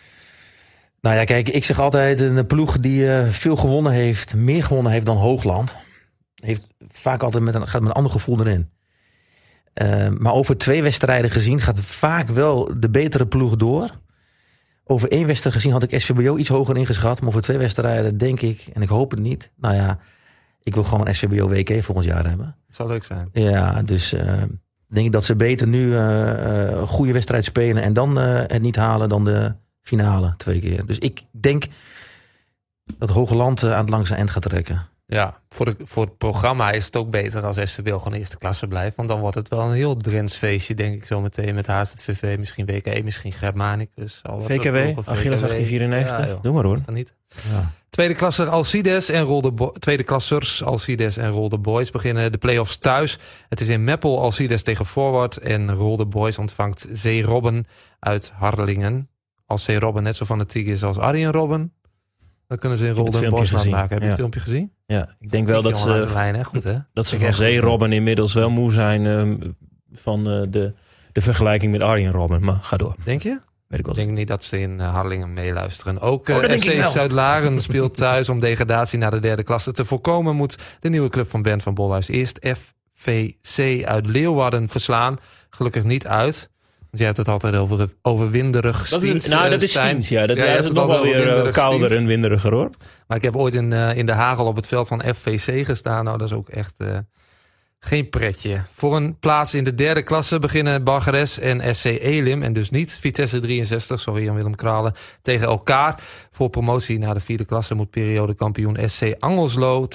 Nou ja, kijk, ik zeg altijd een ploeg die uh, veel gewonnen heeft, meer gewonnen heeft dan Hoogland. Heeft vaak altijd met een, gaat met een ander gevoel erin. Uh, maar over twee wedstrijden gezien gaat vaak wel de betere ploeg door. Over één wedstrijd gezien had ik S V B O iets hoger ingeschat. Maar over twee wedstrijden denk ik, en ik hoop het niet. Nou ja, ik wil gewoon S V B O W K volgend jaar hebben. Het zou leuk zijn. Ja, dus uh, denk ik dat ze beter nu uh, uh, een goede wedstrijd spelen. En dan uh, het niet halen dan de finale twee keer. Dus ik denk dat Hoogland uh, aan het langste eind gaat trekken. Ja, voor, de, voor het programma is het ook beter als S V B O gewoon eerste klasse blijft. Want dan wordt het wel een heel Drents feestje, denk ik zo meteen. Met H Z V V, misschien W K E, misschien Germanicus. Al V K W, Achilles achttien vierennegentig. Ja, doe maar hoor. Kan niet. Ja. Tweede klasser Alcides en Rolde Bo- Tweede klassers Alcides en Rolde Boys beginnen de play-offs thuis. Het is in Meppel, Alcides tegen Forward. En Rolde Boys ontvangt Zee Robben uit Hardelingen. Als Zee Robben net zo fanatiek is als Arjen Robben, dan kunnen ze in Rolde Boys maken. Heb je ja. het filmpje gezien? Ja, ik denk wel dat ze, lijn, hè? Goed, hè? dat ze van Zee Robben inmiddels wel moe zijn um, van uh, de, de vergelijking met Arjen Robben. Maar ga door. Denk je? Weet ik wel. Ik denk niet dat ze in uh, Hardelingen meeluisteren. Ook uh, oh, F C Zuid-Laren speelt thuis om degradatie naar de derde klasse te voorkomen. Moet de nieuwe club van Bernd van Bolhuis eerst F V C uit Leeuwarden verslaan. Gelukkig niet uit. Want jij hebt het altijd over, over winderig Stiens. Nou, dat is Stiens, ja. Dat ja, is nog wel weer uh, kouder Stiens. En winderiger, hoor. Maar ik heb ooit in, uh, in de hagel op het veld van F V C gestaan. Nou, dat is ook echt uh, geen pretje. Voor een plaats in de derde klasse beginnen Bargeres en S C Elim. En dus niet Vitesse drieënzestig, sorry Jan-Willem Kralen, tegen elkaar. Voor promotie naar de vierde klasse moet periodekampioen S C Angelslo te-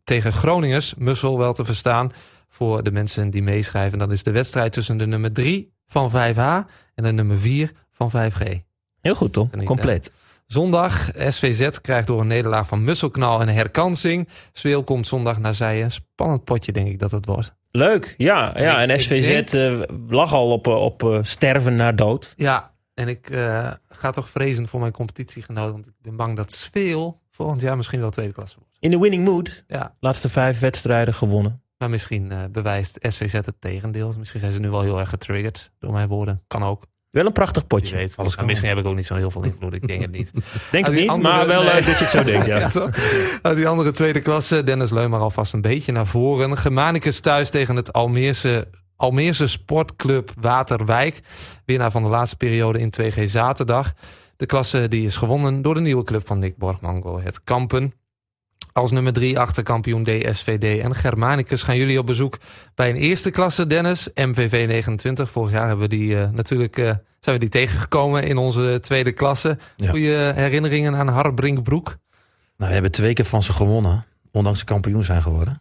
tegen Groningers. Mussel wel te verstaan voor de mensen die meeschrijven. Dat is de wedstrijd tussen de nummer drie van vijf H en de nummer vier van vijf G. Heel goed, Tom. Niet, Compleet. Hè? Zondag, S V Z krijgt door een nederlaag van Musselknal een herkansing. Zweel komt zondag naar Zijen. Spannend potje, denk ik dat het wordt. Leuk, ja. ja. En ik S V Z denk- uh, lag al op, uh, op uh, sterven naar dood. Ja, en ik uh, ga toch vrezen voor mijn competitiegenoot. Want ik ben bang dat Zweel volgend jaar misschien wel tweede klasse wordt. In de winning mood. Ja, Laatste vijf wedstrijden gewonnen. maar misschien uh, bewijst S V Z het tegendeel. Misschien zijn ze nu wel heel erg getriggerd door mijn woorden. Kan ook. Wel een prachtig Je potje. weet. Alles Maar kan. misschien heb ik ook niet zo heel veel invloed. Ik denk het niet. Denk het die niet, andere- maar wel nee. leuk dat je het zo denkt. Ja. Ja, toch? Uit die andere tweede klasse. Dennis Leumer alvast een beetje naar voren. Germanicus thuis tegen het Almeerse, Almeerse Sportclub Waterwijk. Winnaar van de laatste periode in twee G zaterdag. De klasse die is gewonnen door de nieuwe club van Nick Borgman, Go Ahead Kampen. Als nummer drie achterkampioen D S V D en Germanicus gaan jullie op bezoek bij een eerste klasse, Dennis. M V V negenentwintig. Vorig jaar hebben we die uh, natuurlijk uh, zijn we die tegengekomen in onze tweede klasse. Ja. Goeie herinneringen aan Harbrinkbroek? Nou, we hebben twee keer van ze gewonnen. Ondanks ze kampioen zijn geworden.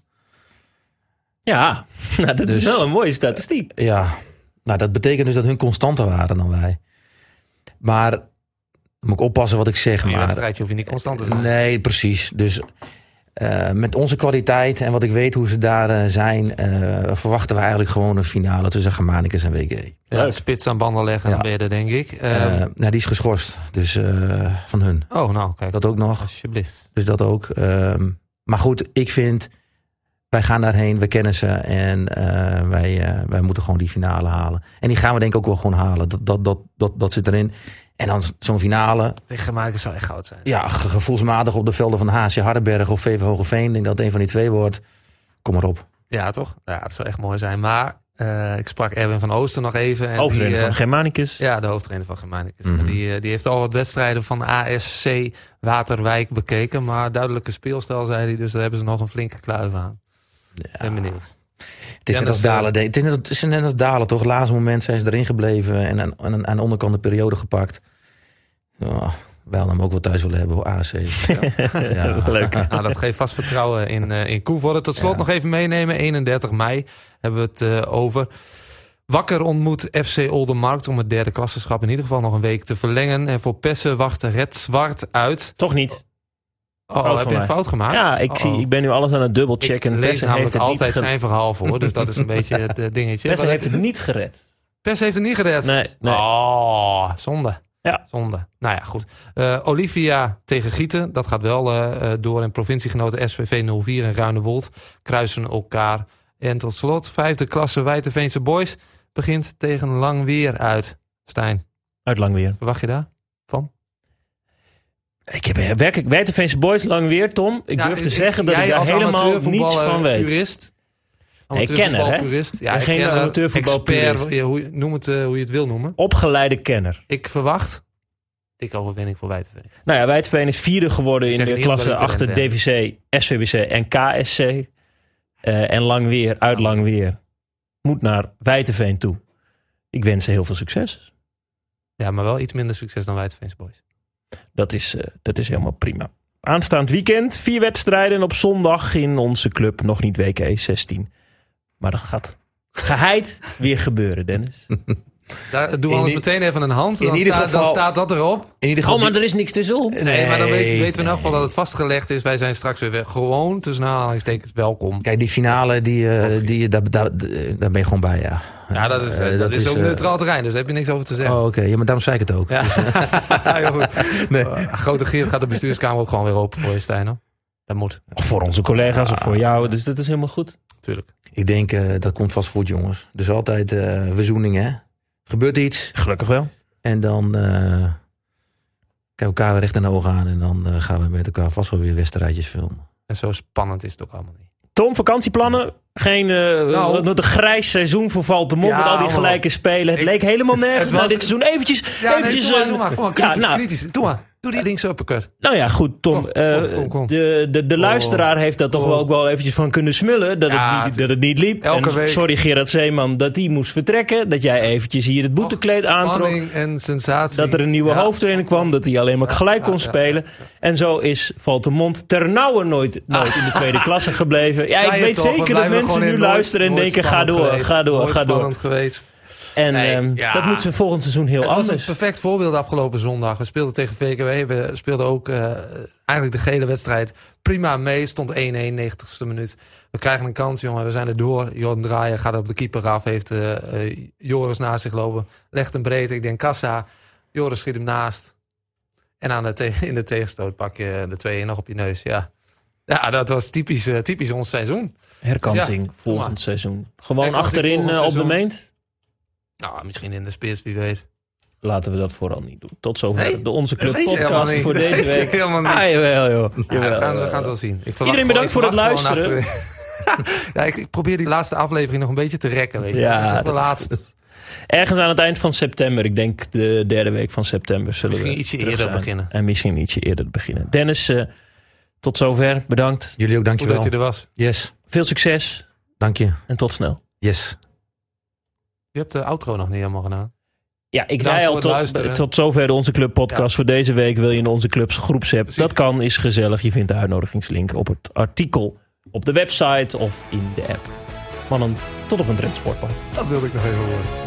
Ja, nou, dat is Dus- wel een mooie statistiek. Ja, nou dat betekent dus dat hun constanter waren dan wij. Maar, moet ik oppassen wat ik zeg. In een Maar, wedstrijdje hoef je niet constant te zijn. nee, precies. Dus uh, met onze kwaliteit en wat ik weet hoe ze daar uh, zijn... Uh, verwachten we eigenlijk gewoon een finale tussen Germanicus en W G. Ja, spits aan banden leggen, Ja. dan ben je er, denk ik. Uh, Uh, nou, die is geschorst, dus uh, van hun. oh, nou, kijk. Dat ook nog. Alsjeblieft. Dus dat ook. Um, maar goed, ik vind... Wij gaan daarheen, we kennen ze en uh, wij, uh, wij moeten gewoon die finale halen. En die gaan we denk ik ook wel gewoon halen. Dat, dat, dat, dat, dat zit erin. En dan zo'n finale, Tegen Germanicus zou echt goud zijn. ja, ge- gevoelsmatig op de velden van H C Hardenberg of V V Hogeveen. Ik denk dat het een van die twee wordt. Kom maar op. Ja, toch? Ja, het zou echt mooi zijn. Maar uh, ik sprak Erwin van Oosten nog even. En Hoofdtrainer die, uh, van Germanicus. Ja, de hoofdtrainer van Germanicus. Mhm. Die, uh, die heeft al wat wedstrijden van A S C Waterwijk bekeken. Maar duidelijke speelstijl, zei hij. Dus daar hebben ze nog een flinke kluif aan. Ja. Ben benieuwd. Het is, Ja, net dat als is, Dalen, deed. het, is net, het is net als Dalen, toch? Het laatste moment zijn ze erin gebleven en aan, aan, aan de onderkant de periode gepakt. Ja, wij hadden hem ook wel thuis willen hebben, hoor, A C. Ja. Ja. Leuk. Nou, dat geeft vast vertrouwen in, uh, in Koevoorde. Tot slot Ja. nog even meenemen. eenendertig mei hebben we het uh, over. Wakker ontmoet F C Oldenmarkt om het derde klassenschap in ieder geval nog een week te verlengen. En voor Pessen wacht Red Zwart uit. Toch niet. Oh, Fout heb van je een mij. fout gemaakt? Ja, ik, Oh, zie, oh. ik ben nu alles aan het dubbelchecken. Ik lees Pessen namelijk heeft het altijd niet ge- zijn verhaal voor. Dus dat is een beetje het uh, dingetje. Pessen Wat heeft het niet gered. Pers heeft het niet gered. Nee, nee. Oh, zonde. Ja. Zonde. Nou ja, goed. Uh, Olivia tegen Gieten. Dat gaat wel uh, uh, door. En provinciegenoten S V V nul vier en Ruinewold kruisen elkaar. En tot slot, vijfde klasse Wijtenveense Boys begint tegen Langweer uit. Stijn, Uit Langweer. verwacht je daar? Van? Ik heb werkelijk Wijtenveense Boys Langweer, Tom. Ik Ja, durf te ik- zeggen dat jij ik daar als helemaal niets amateurvoetballer, van weet. Purist. Nee, kenner, hè? Amateurvoetbalpurist. Ja, En geen kenner, amateurvoetbalpurist. expert, ja, hoe, noem het uh, hoe je het wil noemen. Opgeleide kenner. Ik verwacht dikke overwinning voor Wijtenveen. Nou ja, Wijtenveen is vierde geworden Ik in zeg de niet klasse omdat ik achter erin D V C, S V B C en K S C. Uh, en Langweer, uit Langweer, moet naar Wijtenveen toe. Ik wens ze heel veel succes. Ja, maar wel iets minder succes dan Wijtenveense Boys. Dat is, uh, dat is helemaal prima. Aanstaand weekend, vier wedstrijden op zondag in onze club. Nog niet W K zestien. Maar dat gaat geheid weer gebeuren, Dennis. Daar doen we In anders i- meteen even een hand. in Dan, ieder staat, geval- dan staat dat erop. In ieder geval... Oh, maar er is niks tussenop. Nee, maar dan weten, weten we in nee. elk geval dat het vastgelegd is. Wij zijn straks weer weg. Gewoon tussen aanhalingstekens welkom. Kijk, die finale, die, uh, die, daar, daar, daar ben je gewoon bij, ja. Ja, dat is, Uh, dat dat is is, ook uh, neutraal terrein. Dus daar heb je niks over te zeggen. Oh, oké. Ja, maar daarom zei ik het ook. Ja. Ja, joh. Uh, Grote Geert gaat de bestuurskamer ook gewoon weer open voor je, Stijn. Hoor. Dat moet, Of voor onze collega's of voor jou. Dus dat is helemaal goed. natuurlijk. Ik denk, uh, dat komt vast goed, jongens. Dus altijd uh, verzoening, hè. Gebeurt iets Gelukkig wel. en dan uh, kijken we elkaar recht in de ogen aan. En dan uh, gaan we met elkaar vast wel weer wedstrijdjes filmen. En zo spannend is het ook allemaal niet. Tom, vakantieplannen? Geen, uh, Nou. wat een grijs seizoen voor Valtemont Ja, met al die allemaal. gelijke spelen. Het Ik- leek helemaal nergens het naar was- dit seizoen. Eventjes, Ja, eventjes nee, doe maar, een- doe maar. Kom maar, Ja, kritisch, nou, kritisch. Doe maar. Doe die linkse uppercut. Nou ja, goed, Tom. Kom, eh, kom, kom, kom. De, de, de Oh. luisteraar heeft daar toch Oh. wel ook wel eventjes van kunnen smullen. Dat, Ja, het, niet, dat het niet liep. elke En week. sorry Gerard Zeeman dat die moest vertrekken. Dat jij eventjes hier het boetekleed aantrok. Spanning en sensatie. Dat er een nieuwe Ja. hoofdtrainer kwam. Dat hij alleen maar Ja, gelijk ja, kon ja, spelen. ja, ja. En zo is Valtemont ternauwe nooit, nooit in de tweede klasse gebleven. Ja, Zei ik het weet toch, we zeker dat blijven mensen gewoon nu in nooit- luisteren en nooit denken: ga spannend door, geweest. ga door, Nooit ga door. spannend geweest. En Nee, ehm, ja. dat moet ze volgend seizoen heel Het was anders. een perfect voorbeeld afgelopen zondag. We speelden tegen V K W. We speelden ook uh, eigenlijk de gele wedstrijd prima mee. Stond één-één, negentigste minuut. We krijgen een kans, jongen. We zijn er door. Jordan Draaien gaat op de keeper af. Heeft uh, uh, Joris naast zich lopen. Legt hem breed. Ik denk kassa. Joris schiet hem naast. En aan de te- in de tegenstoot pak je de twee-één nog op je neus. Ja, ja dat was typisch, uh, typisch ons seizoen. Herkansing Ja, volgend maar. seizoen. Gewoon Herkansing achterin volgend uh, op de seizoen. meent. Nou, misschien in de spits, wie weet. Laten we dat vooral niet doen. Tot zover Nee, de Onze Club dat weet je helemaal podcast niet. voor Dat deze weet je week. helemaal niet. Ah, jawel, joh. Ja, Jawel, we, gaan, we jawel. gaan het wel zien. Ik verwacht Iedereen bedankt gewoon- voor ik het verwacht gewoon luisteren. achterin. ja, ik, ik probeer die laatste aflevering nog een beetje te rekken. Weet je. Ja, dat is toch de dat is laatste. Ergens aan het eind van september. Ik denk de derde week van september zullen Misschien we ietsje terug eerder zijn. beginnen. En misschien ietsje eerder beginnen. Dennis, uh, tot zover. Bedankt. Jullie ook, Goed dankjewel. dat je er was. Yes, Veel succes. dank je. En tot snel. Yes. Je hebt de outro nog niet helemaal gedaan. Ja, ik Bedankt zei voor al het tot, luisteren. tot zover de Onze Club podcast Ja. voor deze week. Wil je in Onze Clubs groepsapp? Precies. Dat kan, is gezellig. Je vindt de uitnodigingslink op het artikel op de website of in de app. Mannen, tot op een Drenthe Sportpark. Dat wilde ik nog even horen.